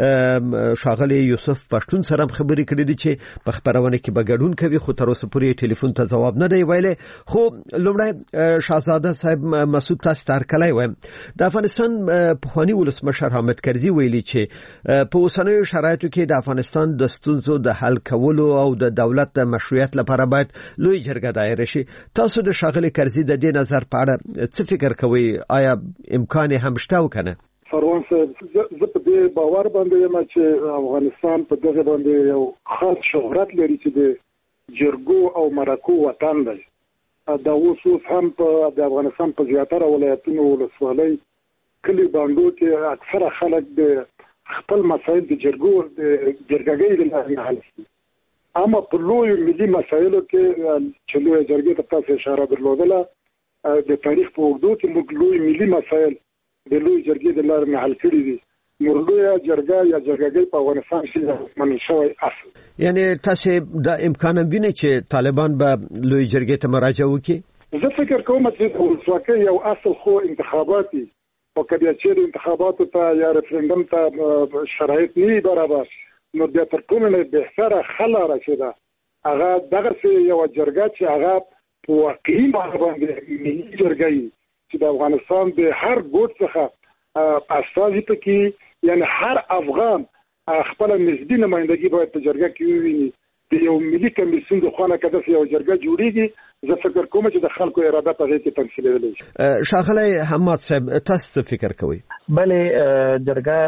شاغلی یوسف پښتون سره خبرې کړې دي چې په خبرونه کې بغړون کوي خو تر اوسه پورې ټلیفون ته جواب نه دی ویلي خو لومړی شاهزاده صاحب مسعود تاسو تر کله وایم د افغانستان پخوانی ولسمشر حامد کرزي ویلي چې په اوسنیو شرایطو کې د افغانستان د ستونزو د حل کولو او د دولت د مشروعیت لپاره باید لوی جرګه دایر شي تاسو د شاغلی کرزي د دې نظر په اړه څه فکر کوئ آیا امکان هم شته او کنه فروان صاحب زه په دې باور باندې یم چې افغانستان په دغه باندې یو خاص شهرت لري چې د جرګو او مرکو وطن دی دا اوس هم په د افغانستان په زیاتره ولایتونو ولسوالۍ کلی باندې کې اکثره خلک د خپل مسایل د جرګو د جرګګۍ لپاره حل شي اما په لوی ملي مسایلو کې چې لوی جرګې ته تاسو اشاره درلودله د تاریخ په اوږدو کې موږ لوی ملي مسایل د لوی جرګې د لارې حل کړي دي مرلویا جرګه یا جرګګۍ په افغانستان کې منل شوی اصل یعنی تاسو د امکان وینئ چې طالبان به لوی جرګې ته مراجعه وکړي زه فکر کوم چې ولسواکۍ یو اصل خو انتخاباتي او کله چې انتخاباتو ته یا ریفرندوم ته شرایط نه برابر نو بیا تر ټولو نه بهتره خلا راځي هغه دغه یو جرګه چې هغه په واقعي معنی باندې ملي جرګه چې د افغانستان د هر ګوټ څخه اساسي پکې یعنی هر افغان خپل نسبی نمائندګي باید په جرګه کې وویني د یو ملي کمیسیون د خوانه کده یو جرګه جوړیږي زه فکر کوم چې د خلکو اراده په دې کې تمثیلېدلی شي شاغلی حماد صاحب تاسو فکر کوئ بلې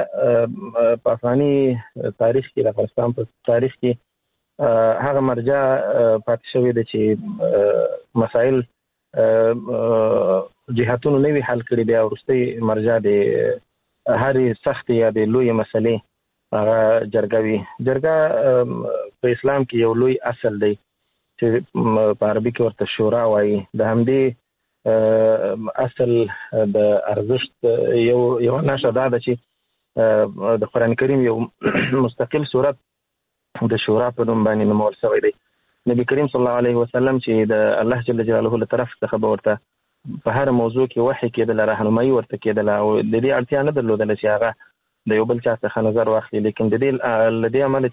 جرګه په افغاني تاریخ کې د افغانستان په تاریخ کې هغه مرجع پاتې شوې ده چې مسائل جهاتونو نوی حل کړي بیا ورسته مرجع د هرې سخت یا د لوی مسلې هغه جرګه وي جرګه په اسلام کې یو لوی اصل دی چې په عربي کې ورته شورا وایي د همدې اصل د ارزښت یو یو نشه دا ده چې د قرآن کریم یو مستقل سورت د شورا په نوم باندې نومول شوی دی نبی کریم صلی الله علیه وسلم چې د الله جل جلاله له طرف څخه به ورته په هر موضوع کې وحی کېدل راهنمایي ورته کېدل او د دې اړتیا نه درلودله چې هغه د یو بل چا څخه نظر واخلي لیکن د دې له دې امله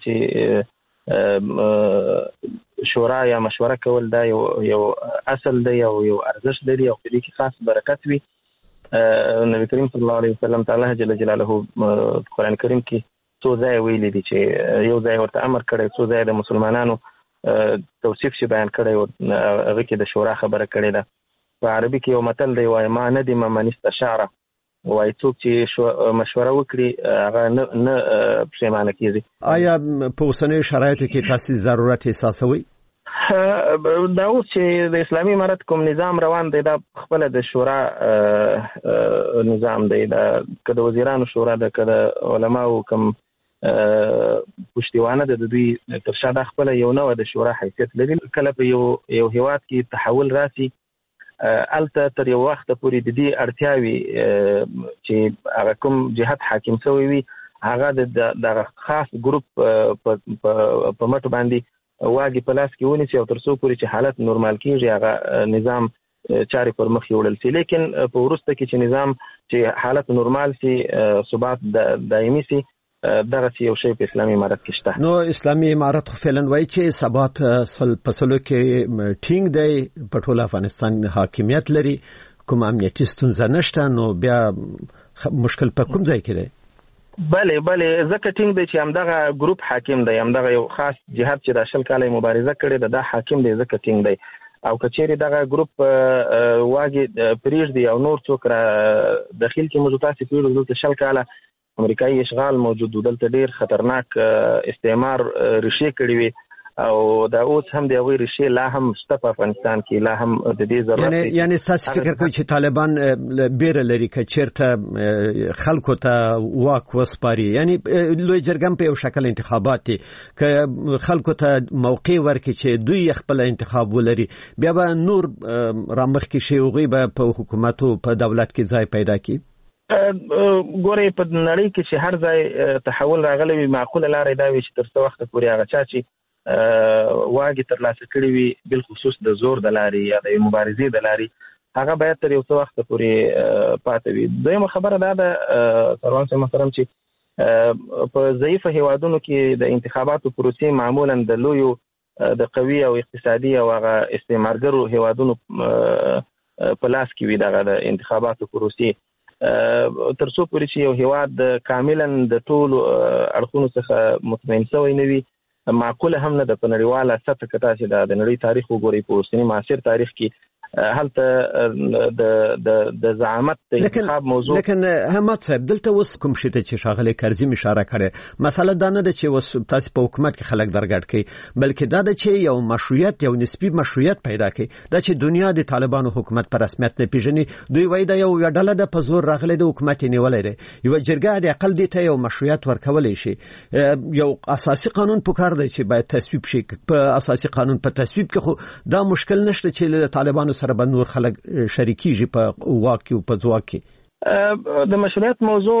چې شورا یا مشوره کول دا یو یو اصل دی او یو ارزښت لري او په دې کې خاص برکت وي نبی کریم صلی الله علیه وسلم تعالی جل جلاله قرآن کریم کې څو ځای ویلي دي چې یو ځای ورته امر کړی څو ځای د مسلمانانو توصیف شي بیان کړی او هغه کې د شورا خبره کړې ده په عربي کې یو متل دی وایي ما ندم من استشاره وایي څوک چې مشوره وکړي هغه نه پښیمانه کیږي آیا په اوسنیو شرایطو کې تاسو ضرورت احساسوئ دا اوس چې د اسلامي امارت کوم نظام روان دی دا خپل د شورا نظام دی دا که د وزیرانو شورا ده که د علماو کوم پشتیوانه د دوی تر شا د خپل یو نوع د شورا حیثیت لري کله په یو یو هیواد کې تحول راسي الته تر یو وخت پورې د دې اړتیاوي چې هغه کوم جهت حاکم شوی وي هغه د خاص ګروپ په مټ باندې واګي په لاس کې ونیسي او تر څو پورې چې حالت نورمال کیږي هغه نظام چارې پر مخ یوړل شي لیکن په وروسته کې چې نظام چې حالت نورمال شي ثبات دایمي شي دغه یو شی په اسلامي امارت کې شته نو اسلامي امارت خو فعلا وایي چې ثبات سل پسلو کې ټینګ دی په ټول افغانستان حاکمیت لري کوم امنیتي ستونزه نشته نو بیا مشکل په کوم ځای کې دی بله بله ځکه ټینګ دی چې همدغه ګروپ حاکم دی همدغه یو خاص جهاد چې د شل کاله مبارزه کړې ده دا حاکم دی ځکه ټینګ دی او کچېری دغه ګروپ واګي پریږدي او نور څوک را داخل کې موجوده سي پیړو د شل کاله امریکایي اشغال موجود دلته ډیر خطرناک استعمار ریښې کړې وي او دا اوس هم د هغوی ریښې لا هم شته په افغانستان کې لا هم د دې ضرورت یعنی یعنی تاسو فکر کوئ چې طالبان بیره لري که چیرته خلکو ته واک وسپاري یعنی لوی جرګه په یو شکل انتخابات دي که خلکو ته موقع ورکړي چې دوی خپل انتخاب ولري بیا به نور رامخ کې شي هغوی به په حکومت او په دولت کې ځای پیدا کړي ګورې په نړۍ کې چې هر ځای تحول راغلی وي معقوله لارې دا وي چې تر څه وخته پورې هغه چا چې واګې ترلاسه کړي وي بالخصوص د زور د لارې یا د مبارزې د لارې هغه باید تر یو څه وخته پورې پاتې وي. دویمه خبره دا ده سروان صاحب محترم چې په ضعیفه هیوادونو کې د انتخاباتو پروسې معمولا د لویو د قوي او اقتصادي او هغه استعمارګرو هیوادونو په لاس کې وي دغه د انتخاباتو پروسې تر څو پورې چې یو هیواد کاملا د ټولو اړخونو څخه مطمئن شوی نه وي معقوله هم نه ده په نړیواله سطحه کې تاسې د نړۍ تاریخ وګورئ په اوسني معاصر تاریخ کې هلته د د د زعامت د انتخاب موضوع لیکن همت صاحب دلته اوس کوم شي ته چې شاغله کرزي اشاره کړي مسله دا نه ده چې اوس تاسو په حکومت کې خلک درګډ کړي بلکې دا ده چې یو مشروعیت یو نسبی مشروعیت پیدا کړي دا چې دنیا د طالبانو حکومت په رسمیت نه پیژني دوی وایي دا یو ډله د پزور راغلي د حکومت نیولې ده یو جرګه د اقل د ته یو مشروعیت ورکولې شي یو اساسي قانون پکار دی چې باید تصویب شي په اساسي قانون په تصویب کې خو دا مشکل نشته چې طالبانو سره به نور خلک شریکيږي په واقع او په ځواک کې د مشروعیت موضوع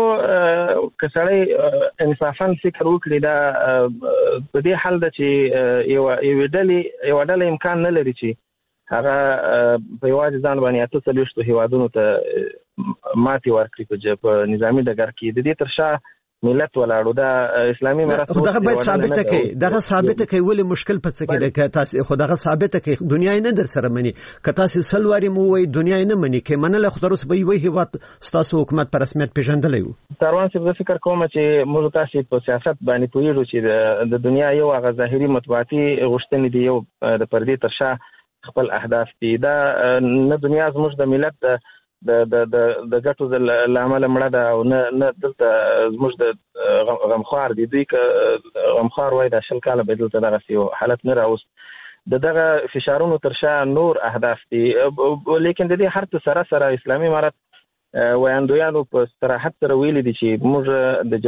کسړی انصافا فکر وکړي دا په دې حال ده چې یو یو ډلې یو ډلې امکان نه لري چې هغه په یوازې ځان باندې اته څلوېښتو هیوادونو ته ماتې ورکړي په نظامي ډګر کې د دې تر شا ملت ولاړو دا اسلامي مرسته خدای به ثابته کوي دغه ثابته کوي ولې مشکل پڅ کې ده که تاسو خدای ثابته کوي دنیا نه در سره مني که تاسو سلواري مو وای دنیا نه مني کې منله خو تر اوسه به وي هیواد ستاسو حکومت په رسمیت پیژندلې وو تاروان څه فکر کوم چې موږ تاسو په سیاست باندې پوهیږو چې د دنیا یو هغه ظاهري مطبوعاتي غوښتنې دی یو د پردي تر شا خپل اهداف دي دا نه دنیا زموږ د ملت د د د د ګټو د لامل مړه ده او نه نه دلته زموږ د غمخوار دي دوی که غمخوار وای د شل کاله به دلته دغه یو حالت نه راوست د دغه فشارونو تر شا نور اهداف دي لیکن د دې هر څه سره سره اسلامي امارت ویاندویانو په صراحت سره ویلي دي چې موږ د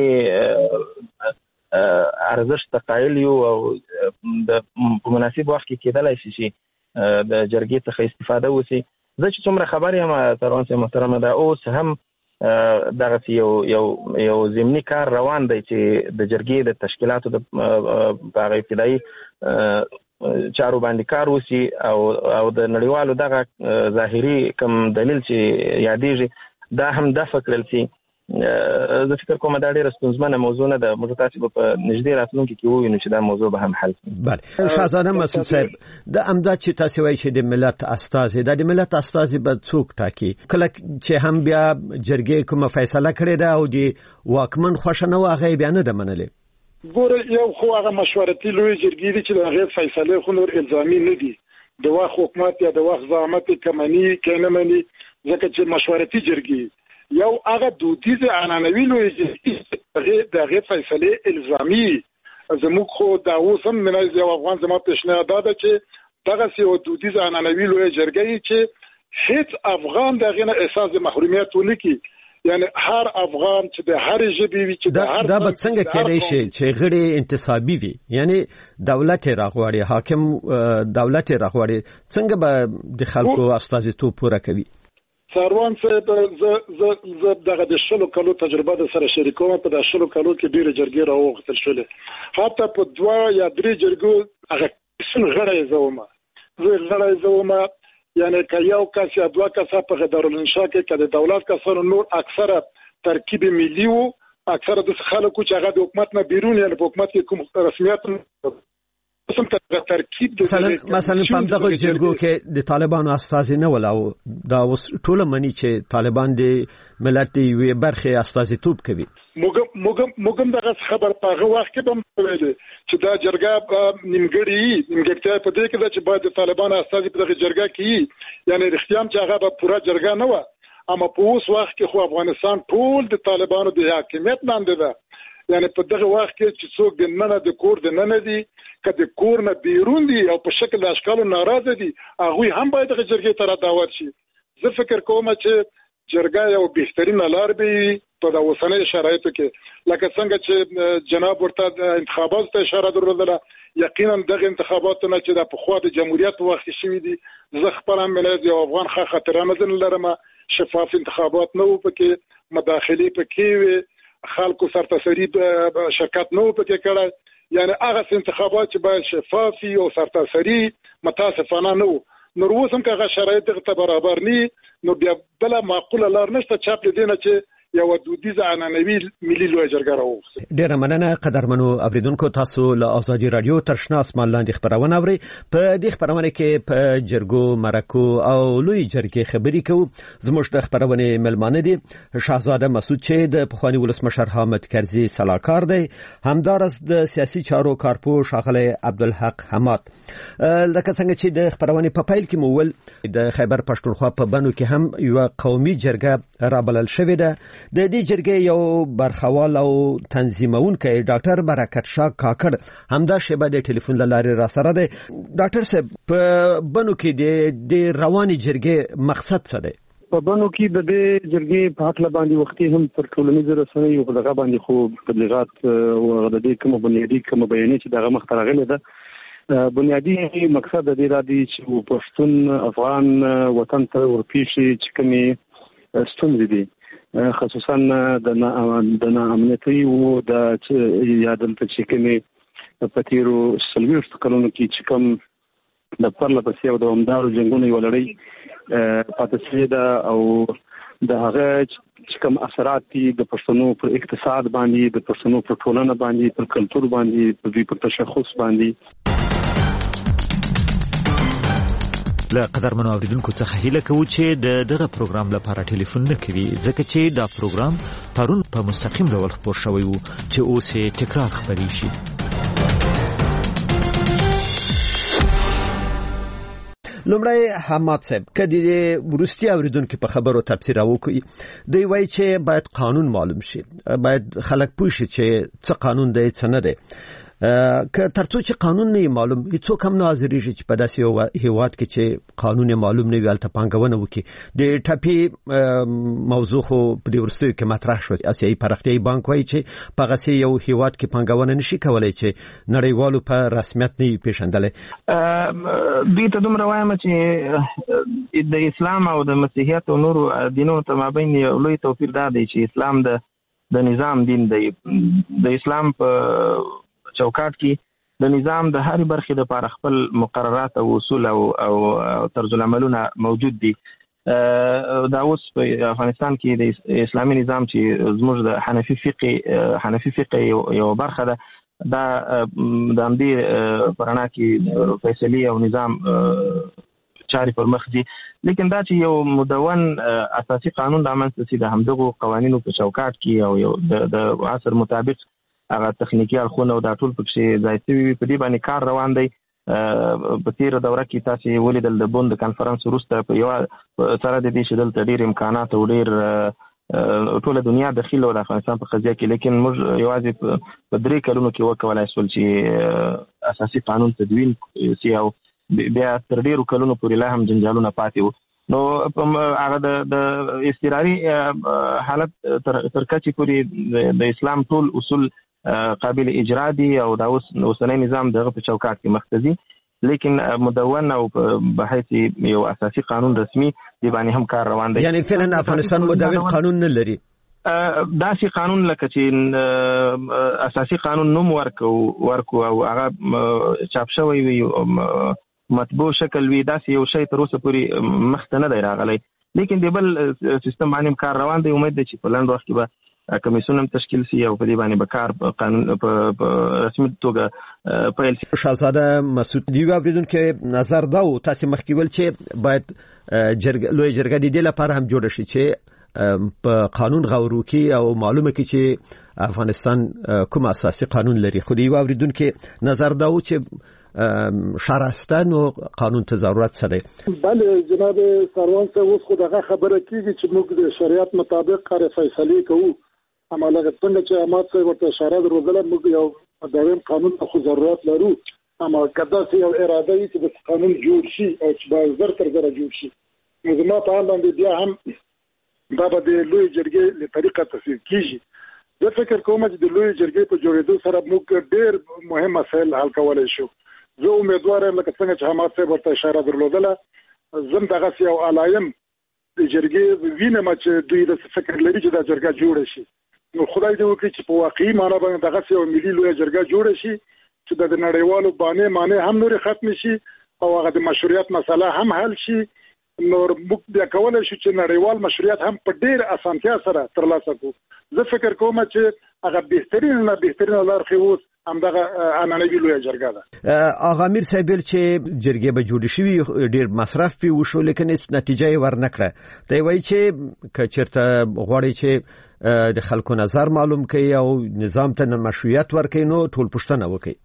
جرګې ارزښت تقایل یو او د مناسب وخت کې کېدلای شي چې د جرګې څخه استفاده وشي زه چې څومره خبر یم تروان صاحب محترمه دا اوس هم دغه یو یو یو ضمني کار روان دی چې د جرګې د تشکیلاتو د هغه ابتدایي چارو باندې کار وشي او او د نړیوالو دغه ظاهري کوم دلیل چې یادېږي دا هم دفع کړل شي زه فکر کوم دا ډېره ستونزمنه موضوع نه ده موږ تاسو په نږدې راتلونکي کې ووینو چې دا موضوع به هم حل شي. بله شاهزاده مسعود صاحب د امداد چې تاسو وایي چې د ملت استازي د ملت استازي به څوک ټاکي کله چې هم بیا جرګې کومه فیصله کړې ده او د واکمن خوښه نه واغې بیا نه ده منلې ګوره یو خو هغه مشورتي لوی جرګې دي چې د هغې فیصله خو نور الزامي نه دي د وخت حکومت یا د وخت زعامت کمني کنه مني ځکه چې مشورتي جرګې یو هغه دودیزه عنعنوي لوی جرګې دغه فیصله الزامي زموږ خو دا اوس هم نه یو افغان زما پیشنهاد ده چې دغه یو دودیزه عنعنوي لوی جرګې چې هیڅ افغان دغه نه احساس محرومیت ونکړي یعنی هر افغان چې د هر ژبې وي چې د هر دا به څنګه کېدای شي چې غړي انتصابي وي یعنی دولت راغواړي حاکم دولت راغواړي څنګه به د خلکو استازیتوب پوره کوي سروان صاحب ز ز ز دغه د شلو کلو تجربه د سره شریکوم په د شلو کلو کې ډیره جرګې راوغتل شولې حتی په دوا یا درې جرګو هغه څن غړې زومه زه غړې زومه یعنی که یو کس یا دوا کس په دارالانشا کې که د دولت کسانو نور اکثره ترکیب ملی وو اکثره د خلکو چې هغه د حکومت نه بیرون یعنی په حکومت کې کوم رسمیت مثلا مثلا په دغه جرګو کې د طالبانو استازي نه ولاو دا اوس ټول مني چې طالبان د ملت دی وی برخه استازیتوب کوي موږ موږ موږ دغه خبر په هغه وخت کې هم ویل چې دا جرګه نیمګړی نیمګړتیا په دې کې چې باید د طالبانو استازي په دغه جرګه کې یعنی رښتیام چې هغه به پوره جرګه نه و اما په اوس وخت کې خو افغانستان ټول د طالبانو د حاکمیت لاندې ده یعنی په دغه وخت کې چې څوک د نن د کور د نن دي کله کور نه بیرون دي او په شکل د اشکالو ناراضه دي هغه هم باید د جرګې ته دعوت شي زه فکر کوم چې جرګه یو بهترین لار به په د اوسنۍ شرایطو کې لکه څنګه چې جناب ورته انتخابات ته اشاره درلودله یقینا دغه انتخابات نه چې د پخوا د جمهوریت وخت شوي دي زه خپل هم ملت یو افغان خاطرانه لرم شفاف انتخابات نه و پکې مداخلې پکې وي، خلکو سرتاسري شرکت نو پکې کړی، یعنی هغه انتخابات چې باید شفافي او سرتاسري متاسفانه نه وو. نو اوس هم که هغه شرایط دغه ته برابر ني، نو بیا بله معقوله لار نشته چاپ له دې نه چې یو دودیزه عنعنوي ملي لویه جرګه راوغوښتي. ډېره مننه قدرمنو اوریدونکو، تاسو له ازادي رادیو تر شنه اسمان لاندې خبرونه اورئ. په دې خبرونه کې په جرګو، مرکو او لوی جرګې خبرې کوو. زموږ د خبرونې ملمانه دي شاهزاده مسعود چې د پخوانی ولسمشر حامد کرزي سلاکار دی، همدارس د سیاسي چارو کارپوه ښاغلی عبدالحق حماد. لکه څنګه چې د خبرونې په پیل کې مو وویل، د خیبر پښتونخوا په بنو کې هم یوه قومي جرګه رابلل شوې ده. د دې جرګې یو برخوال او تنظیمونکی ډاکټر برکت شاه کاکړ همدا شیبه د ټلیفون له لارې را سره دی. ډاکټر صاحب، په بنو کې د رواني جرګې مقصد څه دی؟ په بنو کې د دې جرګې په حق باندې وختي هم پر ټولنیزو رسنیو په دغه باندې خو تبلیغات او د دې کوم بنیادی کوم بیانیه چې دغه مخ ته راغلي ده، بنیادی مقصد د دې را دي چې پښتون افغان وطن ته ورپېښي چې کومې ستونزې دي، خصوصا د ناامنیتۍ او د یادلته چې کومې په تیرو څلوېښتو کلونو کې چې کوم د پرله پسې او دوامدارو جنګونو یوه لړۍ پاتې شوې ده، او د هغه چې کوم اثرات دي د پښتنو پر اقتصاد باندې، د پښتنو پر ټولنه باندې، پر کلتور باندې، په دوی پر تشخص باندې. له قدرمنو اوریدونکو څخه هیله کوو چې د دغه پروګرام لپاره ټلیفون نه کوي، ځکه چې دا پروګرام پرون په مستقیم ډول خپور شوی وو چې اوس یې تکرار خپرې شي. لومړی حماد صاحب، که د وروستي اوریدونکو په خبرو تبصره وکړي، دوی وایي چې باید قانون معلوم شي، باید خلک پوه شي چې څه قانون دی څه نه دی. که ترڅو چې قانون نه معلوم، هیڅوک هم نه حاضرېږي چې په داسې یو هیواد کې چې قانون معلوم نه وي هلته پانګونه وکړي. د ټاپي موضوع خو په دې وروستیو کې مطرح شو، اسیایي پراختیایي بانک وایي چې په هغسې یو هیواد کې پانګونه نشي کولی چې نړیوالو په رسمیت نه وي پېژندلی. دوی ته دومره وایم چې د اسلام او د مسیحیت او نورو دینونو ته مابین یو لوی توپیر دا دی چې اسلام د د نظام دین دی. د اسلام په چوکاټ کې د نظام د هرې برخې لپاره خپل مقررات او اصول او او طرز العملونه موجود دي. دا اوس په افغانستان کې د اسلامي نظام چې زموږ د حنفي فقه حنفي فقه یو برخه ده، دا د همدې په رڼا کې فیصلې او نظام چارې پر مخ ځي. لیکن دا چې یو مدون اساسي قانون رامنځته شي د همدغو قوانینو په چوکاټ کې او یو د عصر مطابق هغه تخنیکی اړخونه او دا ټول پکې ځای شوي، په دې باندې کار روان دی. په تیره دوره کې تاسې ولیدل د بوند کنفرانس وروسته په یوه سره د دې چې دلته ډېر امکانات او ډېر ټوله دنیا دخیل و د افغانستان په قضیه کې، لیکن موږ یوازې په درې کلونو کې وکولای شول چې اساسي قانون تدوین سي، او بیا تر ډېرو کلونو پورې لا هم جنجالونه پاتې وو. نو هغه د اضطراري حالت تر کچې پورې د اسلام ټول اصول قابل اجرا دي او دا اوس اوسنی نظام دغه په چوکاټ کې مخ ته، لیکن مدون او بحیث یو اساسي قانون رسمي دی باندې هم کار روان دی. یعنی فعلا افغانستان مدون قانون نه لري. داسې قانون لکه چې اساسي قانون نوم ورکو ورکو او هغه چاپ شوی وي مطبوع شکل وي، داسې یو شی تر اوسه پورې مخ ته نه دی راغلی، لیکن د بل سیستم باندې کار روان دی. امید دی چې په لنډ وخت کې به کمیسیون هم تشکیل سي او په دې باندې به کار په قانون په رسمي توګه پیل سي. شاهزاده مسعود، دی اوریدونکو نظر دا و تاسو مخکې ول چې باید جرګه لوی جرګه د دې لپاره هم جوړ شي چې په قانون غور وکړي او معلومه کړي چې افغانستان کوم اساسي قانون لري. خو دی اوریدونکو نظر دا و چې شهرستان او قانون ته ضرورت سره. بله جناب سروان صاحب، اوس خو دغه خبره کیږي چې موږ د شریعت مطابق کار فیصله کوو، اما لکه څنګه چې احمد صاحب ورته اشاره درلودله، موږ یو دویم قانون ته خو ضرورت لرو، اما که داسې یو اراده وي چې د قانون جوړ شي او چې باید زر تر زره جوړ شي، نو زما په اند باندې بیا هم دا به د لوی جرګې له طریقه تصویب کیږي. زه فکر کوم چې د لوی جرګې په جوړېدو سره موږ ډېر مهم مسایل حل کولی شو. زه امیدوار یم لکه څنګه چې احمد صاحب ورته اشاره درلودله، زم دغسې یو علایم د جرګې وینم چې دوی د فکر لري چې دا جرګه جوړه شي. نو خدای دې وکړي چې په واقعي معنا باندې دغه یو ملي لوی جرګه جوړه شي چې د نړیوالو باندې معنی هم نور ختم شي او هغه د مشروعیت مسله هم حل شي. نور موږ بیا کولای شو چې نړیوال مشروعیت هم په ډېر اسانتیا سره ترلاسه کړو. زه فکر کوم چې هغه بهترین نه بهترین لار خو اوس همدغه عنعنوي لوی جرګه ده. آغا امیر صاحب چې جرګې به جوړ شي ډېر مصرف وي وشو لیکن هیڅ نتیجه یې ورنکړه. دی وایي چې کچرته غواړي چې د خلکو نظر معلوم کړي او نظام ته مشروعیت ورکړي نو ټول پوښتنه وکړي.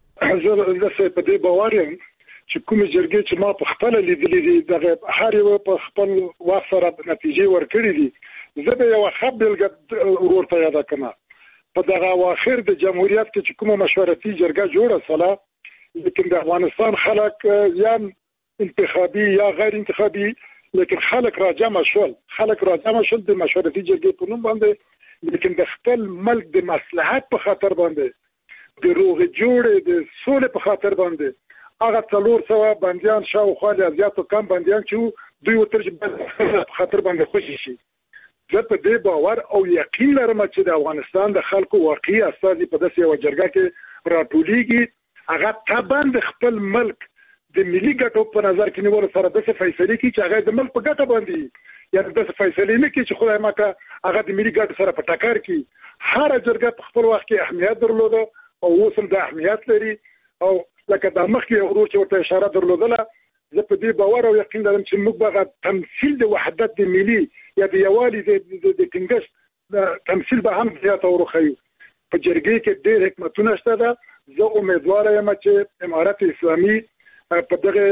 زه په دې باور یم چې کومې جرګې چې ما په خپل لیدلې دي دغه هر یو په خپل وخت سره نتیجې ورکړي دي. زه به یو ښه بېلګه ورته یاد کړم. په دغه اواخر د جمهوریت کې چې کومه مشورتي جرګه جوړه سوله لیکن د افغانستان خلک یا انتخابي یا غیر انتخابي لیکن خلک راجمع شول خلک راجمع شول د مشورتي جرګې په نوم باندې لیکن د خپل ملک د مصلحت په خاطر باندې د روغ جوړې د سولې په خاطر باندې هغه څلور سوه بندیان شاوخوا له زیاتو کم بندیان چې دوی ورته په خاطر باندې خوشي شي. زه په دې باور او یقین لرم چې د افغانستان د خلکو واقعي استازي په داسې یو جرګه کې راټولیږي هغه طبعا د خپل ملک د ملي ګټو په نظر کې نیول سره داسې فیصلې کوي چې هغه د ملک په ګټه باندې یعنې داسې فیصلې نه کوي چې خدای ماته هغه د ملي ګټو سره په ټکر کې. هر جرګه په خپل وخت کې اهمیت درلوده او اوس هم د اهمیت لري او لکه د مخکې ورور چې ورته اشاره درلودله زه په دې باور او یقین لرم چې موږ به تمثیل د وحدت د ملي یا د یووالي د ټینګښت تمثیل به هم زیاته ورخیو. په جرګې کې ډېر حکمتونه شته ده. زه امیدواره یم چې امارت اسلامي په دغه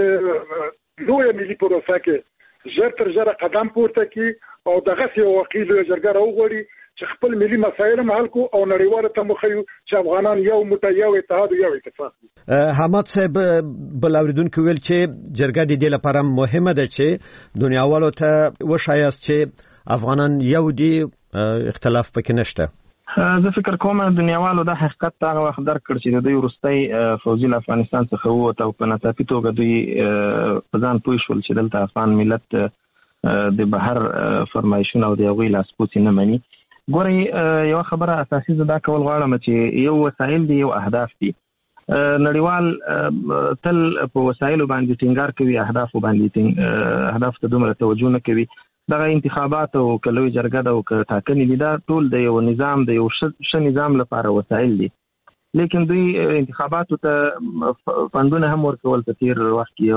لویه ملي پروسه کې ژر تر ژره قدم پورته کړي او دغسې یو واقعي لویه جرګه راوغواړي چې خپل ملي مسایل هم حل کو او نړیواله ته مخیو چې افغانان یو موټی یو اتحاد یو اتفاق دي. حماد صاحب بل اوریدونکو ویل چې جرګه د دې لپاره مهمه ده چې دنیاوالو ته وښایاست چې افغانان یو دي اختلاف پکې نشته. زه فکر کوم دنیاوالو دا حقیقت هغه وخت درک کړ چې د دوی وروستی فوجي له افغانستان څخه ووت او په ناڅاپي توګه دوی په ځان پوه شول چې دلته افغان ملت د بهر فرمایشونه او د هغوی لاسپوڅي نه مني. ګورئ یو خبره اساسي زه دا کول غواړم چې یو وسایل دي یو اهداف دي. نړیوال تل په وسایلو باندې ټینګار کوي اهدافو باندې اهداف ته دومره توجه نه کوي. دغه انتخابات او کلوي جرګه د ټاکنې دي دا ټول د یو نظام د یو ښه نظام لپاره وسایل دي. لیکن دوی انتخاباتو ته فندونه هم ورکول په تیر وخت کې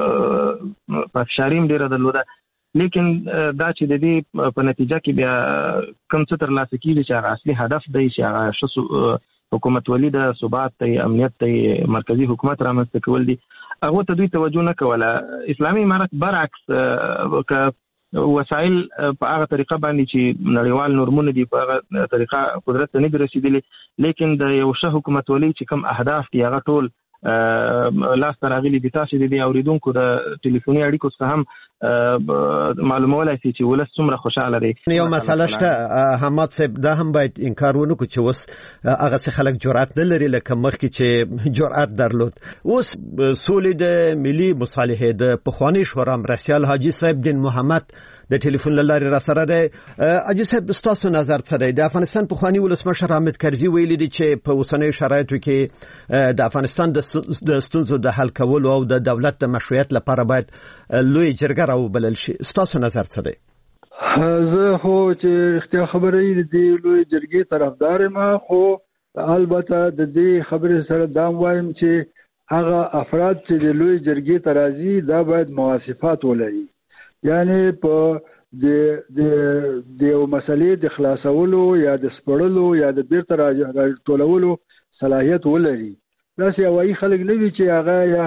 او پافشاري هم ډېره درلوده. لیکن دا چې د دې په نتیجه کې بیا کوم څه ترلاسه کېږي چې هغه اصلي هدف دی چې هغه ښه حکومتولي ده ثبات دی امنیت دی مرکزي حکومت رامنځته کول دي هغو ته دوی توجه نه کوله. اسلامي امارت برعکس که وسایل په هغه طریقه باندې چې نړیوال نورمونه دي په هغه طریقه قدرت ته نه دي رسېدلي لیکن د یو ښه حکومتولي چې کوم اهداف دي هغه ټول لاس ته راغلي دي. تاسو د دې اورېدونکو د ټلیفوني اړیکو څخه هم معلومولای شئ چې ولس څومره خوشحاله دی. یو مسله شته حماد صاحب دا هم باید انکار ونه کړو چې اوس هغسې خلک جرأت نه لري لکه مخکې چې جرأت درلود. اوس سولې د ملي مصالحې د پخواني شورا مرستیال حاجي صاحب دین محمد د ټلیفون له لارې را سره دی. حاجي صاحب ستاسو نظر څه دی؟ د افغانستان پخواني ولسمشر حامد کرزي ویلي دي چې په اوسنیو شرایطو کې د افغانستان د ستونزو د حل کولو او د دولت د مشروعیت لپاره باید لوی جرګه راوبلل شي. ستاسو نظر څه دی؟ زه خو چې رښتیا خبره یې د دې لوی جرګې طرفدار یم خو البته د دې خبرې سره دا وایم چې هغه افراد چې د لوی جرګې ته راځي دا باید موافقات ولري. یعنی په د د د یو مسلې د خلاصولو یا د سپړلو یا د بیرته راټولولو صلاحیت ولري. داسې هوایي خلک نه وي چې هغه یا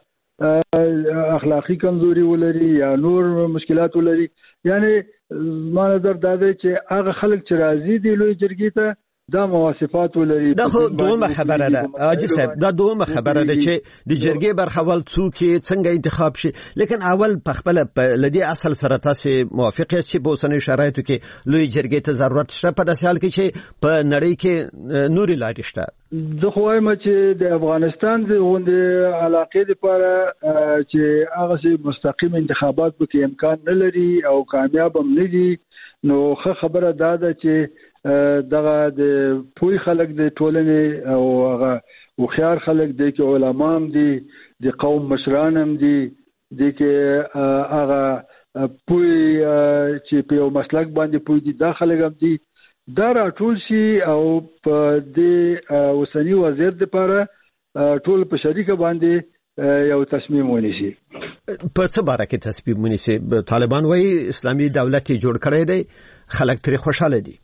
خپله اخلاقي کمزوري ولري یا نور مشکلات ولري. یعنی زما نظر دا دی چې هغه خلک چې راځي د لوی جرګې ته دا مواصفات ولري. دا خو دومره خبره ده اجي صاحب، دا دومره خبره ده چې د جرګې برخوال څوک څنګه انتخاب شي، لیکن اول په خپل لدی اصل سره تاسو موافق یاست چې په اوسنۍ شرایطو کې لوی جرګې ته ضرورت شته په داسې حال کې چې په نړۍ کې نوري لارې شته؟ زه خو وایم چې د افغانستان د غونډې علاقې لپاره چې هغه مستقیم انتخابات به کې امکان نه لري او کامیاب هم نه دي، نو ښه خبره دا ده چې دغه د پوی خلک د ټولنې او هغه وخيار خلک دي کې علما هم دي، د قوم مشران هم دي، د کې هغه پوی چې په یو مسلک باندې پوی دي دا خلک هم دي، دا راټول شي او په دې اوسنی وزیر د لپاره ټول په شریکه باندې یو تصمیم ونیسي. په څه باره کې تصمیم ونیسي؟ طالبان وایي اسلامي دولت جوړ کړی دی، خلک ترې خوشاله دي.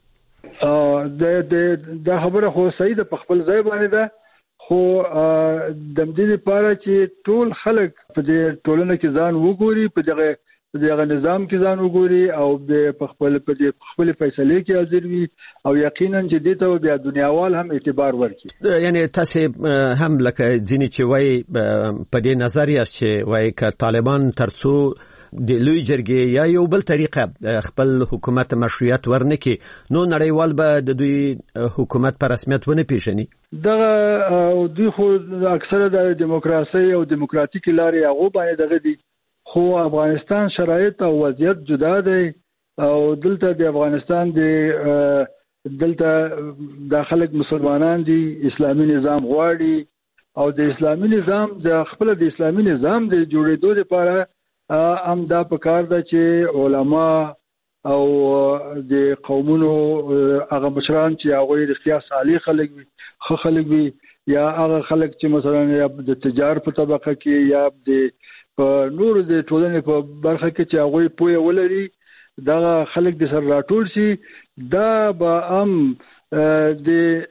د د د خبره خو صحیح ده، په خپل ځای باندې ده، خو د دې لپاره چې ټول خلک په دې ټولنه کې ځان وګوري، په دغه په دغه نظام کې ځان وګوري او په خپل په دې خپل فیصله کې حاضر وي او یقینا چې دې ته بیا دنیاوال هم اعتبار ورکړي. یعنی تاسو هم لکه ځینې چې وایي په دې نظریه چې وایي ک طالبان ترڅو د لوی جرګې یا یو بل طریقه خپل حکومت مشروعیت ورنکي نو نړیوال به د دوی حکومت په رسمیت ونه پیژني. دغه دوی خو اکثره د دیموکراسي او دیموکراتیک لارې هغه باندې دغه دي، خو افغانستان شرایط او وضعیت جدا دی او دلته د افغانستان د دلته داخله مسلمانان دي، اسلامي نظام غواړي او د اسلامي نظام د خپل د اسلامي نظام د جوړېدو لپاره ام دا پکار ده چې علما او د قومونو هغه مشران چې هغه د اختیار صالح خلک وي، خو خلک وي، یا هغه خلک چې مثلا یا د تجارت په طبقه کې یا د په نور د ټولنې په برخه کې چې هغه پوهه ولري، دا خلک د سر راټول شي، دا به هم د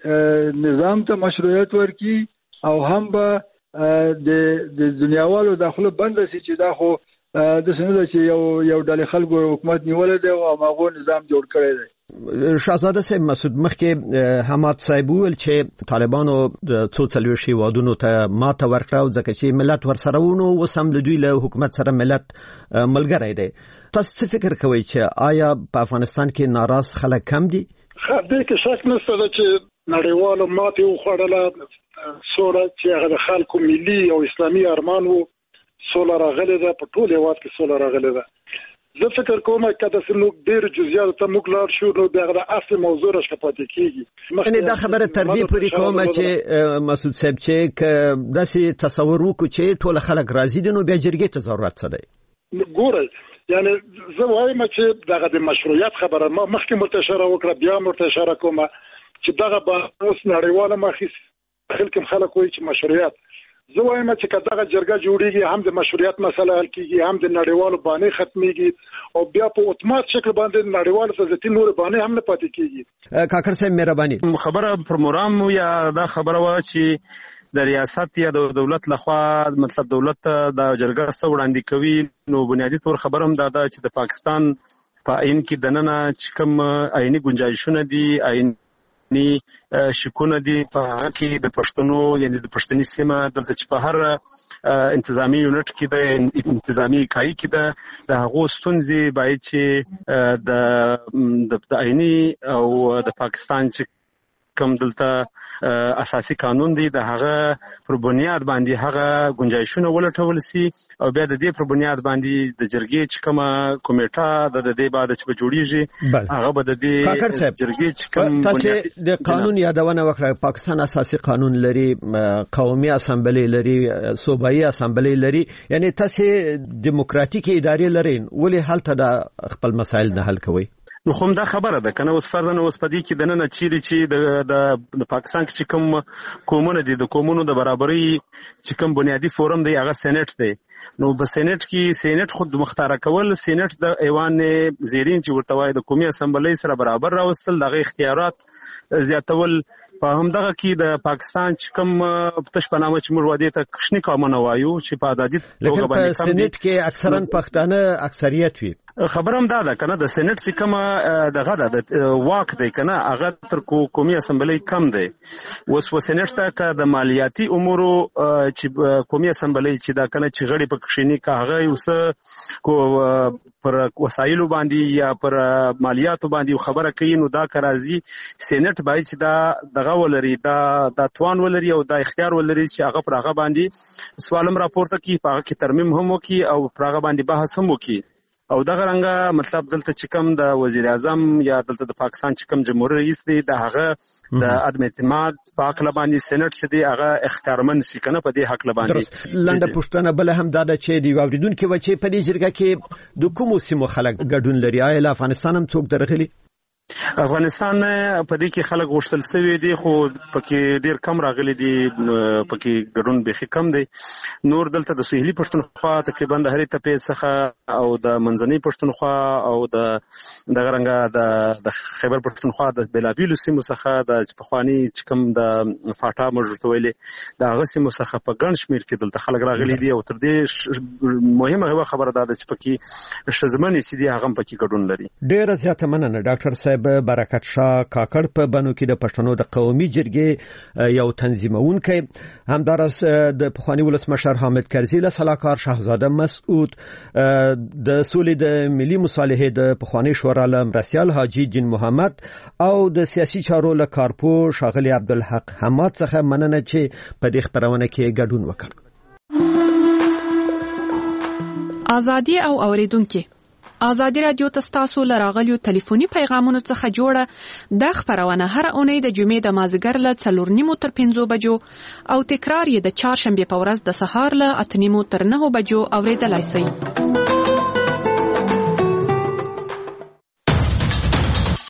نظام ته مشروعیت ورکړي او هم به د د دنیاوالو داخله بند شي چې دا خو د سند چې یو یو ډلې خلکو حکومت نیول دی او هغه نظام جوړ کړی دی. شاهزاده صاحب مسعود مخکې حماد صاحب ویل چې طالبانو د څو څلوېښت هیوادونو ته ماته ورکړه او ځکه چې ملت ورسره ونه اوس هم د دوی له حکومت سره ملت ملګری دی. تاسو څه فکر کوئ چې آیا په افغانستان کې ناراض خلک کم دي؟ دې کې شک نشته چې نړیوالو ماته وخوړله سوره چې هغه د خلکو ملي او اسلامي ارمان وو، سوله راغله ده په ټول هیواد کې سوله راغله ده. زه فکر کوم چې دا څنګه ډېر جزئیات ته موږ لار شو نو دغه اصل موضوع راځي پاتې کیږي. یعنی دا خبره تر دې پورې کوم چې مسعود صاحب چې داسې تصور وکړو چې ټول خلک راضي دي نو بیا جرګې ته ضرورت څه دی؟ ګورئ یعنی زه وایم چې دغه د مشروعیت خبره ما مخکې متشاره وکړه، بیا متشاره کوم چې دغه به اوس نړیواله مخې خلک خلک وایي چې مشروعیت، زه وایم چې کله جرګه جوړیږي هم د مشروعیت مسله حل کیږي، هم د نړیوالو باندې ختميږي او بیا په اتومات شکل باندې نړیوالو سزتي نور باندې هم نه پاتې کیږي. کاکړ صاحب مهرباني خبره پر مرام یا دا خبره وا چې د ریاست یا د دولت لخوا مطلب دولت د جرګه سره وړاندې کوي، نو بنیادی تور خبرم دا ده چې د پاکستان په عین کې دننه چې کوم عیني گنجائشونه دي، عین ني شکونه دي په هغه کې د پښتنو یعنی د پښتني سیمه دلته چې په هر انتظامی یونټ کې د انتظامی کای کې د هغه ستونزې باید چې د د عیني او د پاکستان چې کوم دلته اساسي قانون دی د هغه پر بنیاد باندې هغه گنجائشونه ولټول سي او بیا د دې پر بنیاد باندې د جرګې چې کومه کمیټه د دې بعد چې به جوړیږي هغه به د دې جرګې چې کوم تاسو د قانون یادونه وکړه. پاکستان اساسي قانون لري، قومي اسمبلی لري، صوبایي اسمبلی لري، یعنی تاسو دیموکراتیک ادارې لري، ولې حالت د خپل مسایل نه حل کوي؟ نو خو دا خبره ده کنه اوس فرضاً اوس پدې کې د نن چیرې چې د د پاکستان کې کوم قومونه دي د قومونو د برابرۍ چې کوم بنیادی فورم دی هغه سېنات دی، نو په سېنات کې سېنات خود مختار کول، سېنات د ایوان زیرین چې ورته وایي د قومي اسمبلی سره برابر راوستل، دغه اختیارات زیاتول. په همدغه کې د پاکستان چې کوم پتش پنامه چې موږ وادي ته کښنی قانون وایو چې په عدالت توګه باندې کم دي، لیکن په سېنات کې اکثرا پښتانه اکثریت وي. خبرم دا ده کنه د سېنات چې کومه دغه ده د واک دی کنه هغه تر قومي اسمبلی کم دی اوس و سېنات ته که د مالیاتي امورو چې قومي اسمبلی چې دا کنه چې غړي په کښینی کا هغه اوس کو پر وسایلو باندې یا پر مالیاتو باندې خبره کوي نو دا کرازي سېنات باید چې دا دغه ولري دا د توان ولري او د اختیار ولري چې هغه پر هغه باندې سوالم راپورته کوي په هغه کې ترمیم هم وکړي او پر هغه باندې بحث هم وکړي او دغه رنګه مطلب دلته چې کوم د وزیر اعظم یا دلته د پاکستان چې کوم جمهوریت رئیس دی د هغه د عدم اعتماد په حق باندې سېنات چې دی هغه اختیارمند شي کنه په دې حق باندې لنډه پوښتنه بل هم دا ده چې دی واوریدونکو و چې په دې جرګه کې د کومو سیمو خلک ګډون لري آیا افغانستان هم څوک درغلي افغانستان په دې کې خلک غوښتل سوي دي خو پکې ډیر کم راغلي دي پکې ګډون به کم دي نور دلته د سهيلي پښتونخوا تقریبا د هرې تپې څخه او د منځنۍ پښتونخوا او د دغه رنګه د خیبر پښتونخوا د بلابیلو سیمو څخه د پخوانی چې کوم د فاټا مجرته ویلې د هغه سیمو څخه په ګڼ شمیر کې دلته خلک راغلي دي او تر دې مهمه خبره ده چې پکې شزمنې سي دي هغه پکې ګډون لري ډیر زیاته مننه ډاکټر صاحب برکت شاه کاکړ په بنو کې د پښتنو د قومي جرګې یو تنظیمونکی همدارس د پخوانی ولسمشر حامد کرزي له سلاکار شاهزاده مسعود د سولې د ملي مصالحې د پخوانی شورا له مرسیال حاجی جین محمد او د سیاسي چارو له کارپو شاغلی عبدالحق حماد څخه مننه چې په دې خبرونه کې ګډون وکړ. ازادي او اوریدونکو ازادي رادیو تاسو لراغلیو ټلیفوني پیغامونو څخه جوړه د خبرونه هر اونۍ د جمعې د مازیګر له څلور نیمو تر پنځو بجو او تکرار یې د چهارشنبه په ورځ د سهار له اته نیمو تر نهو بجو اوریدلای شئ.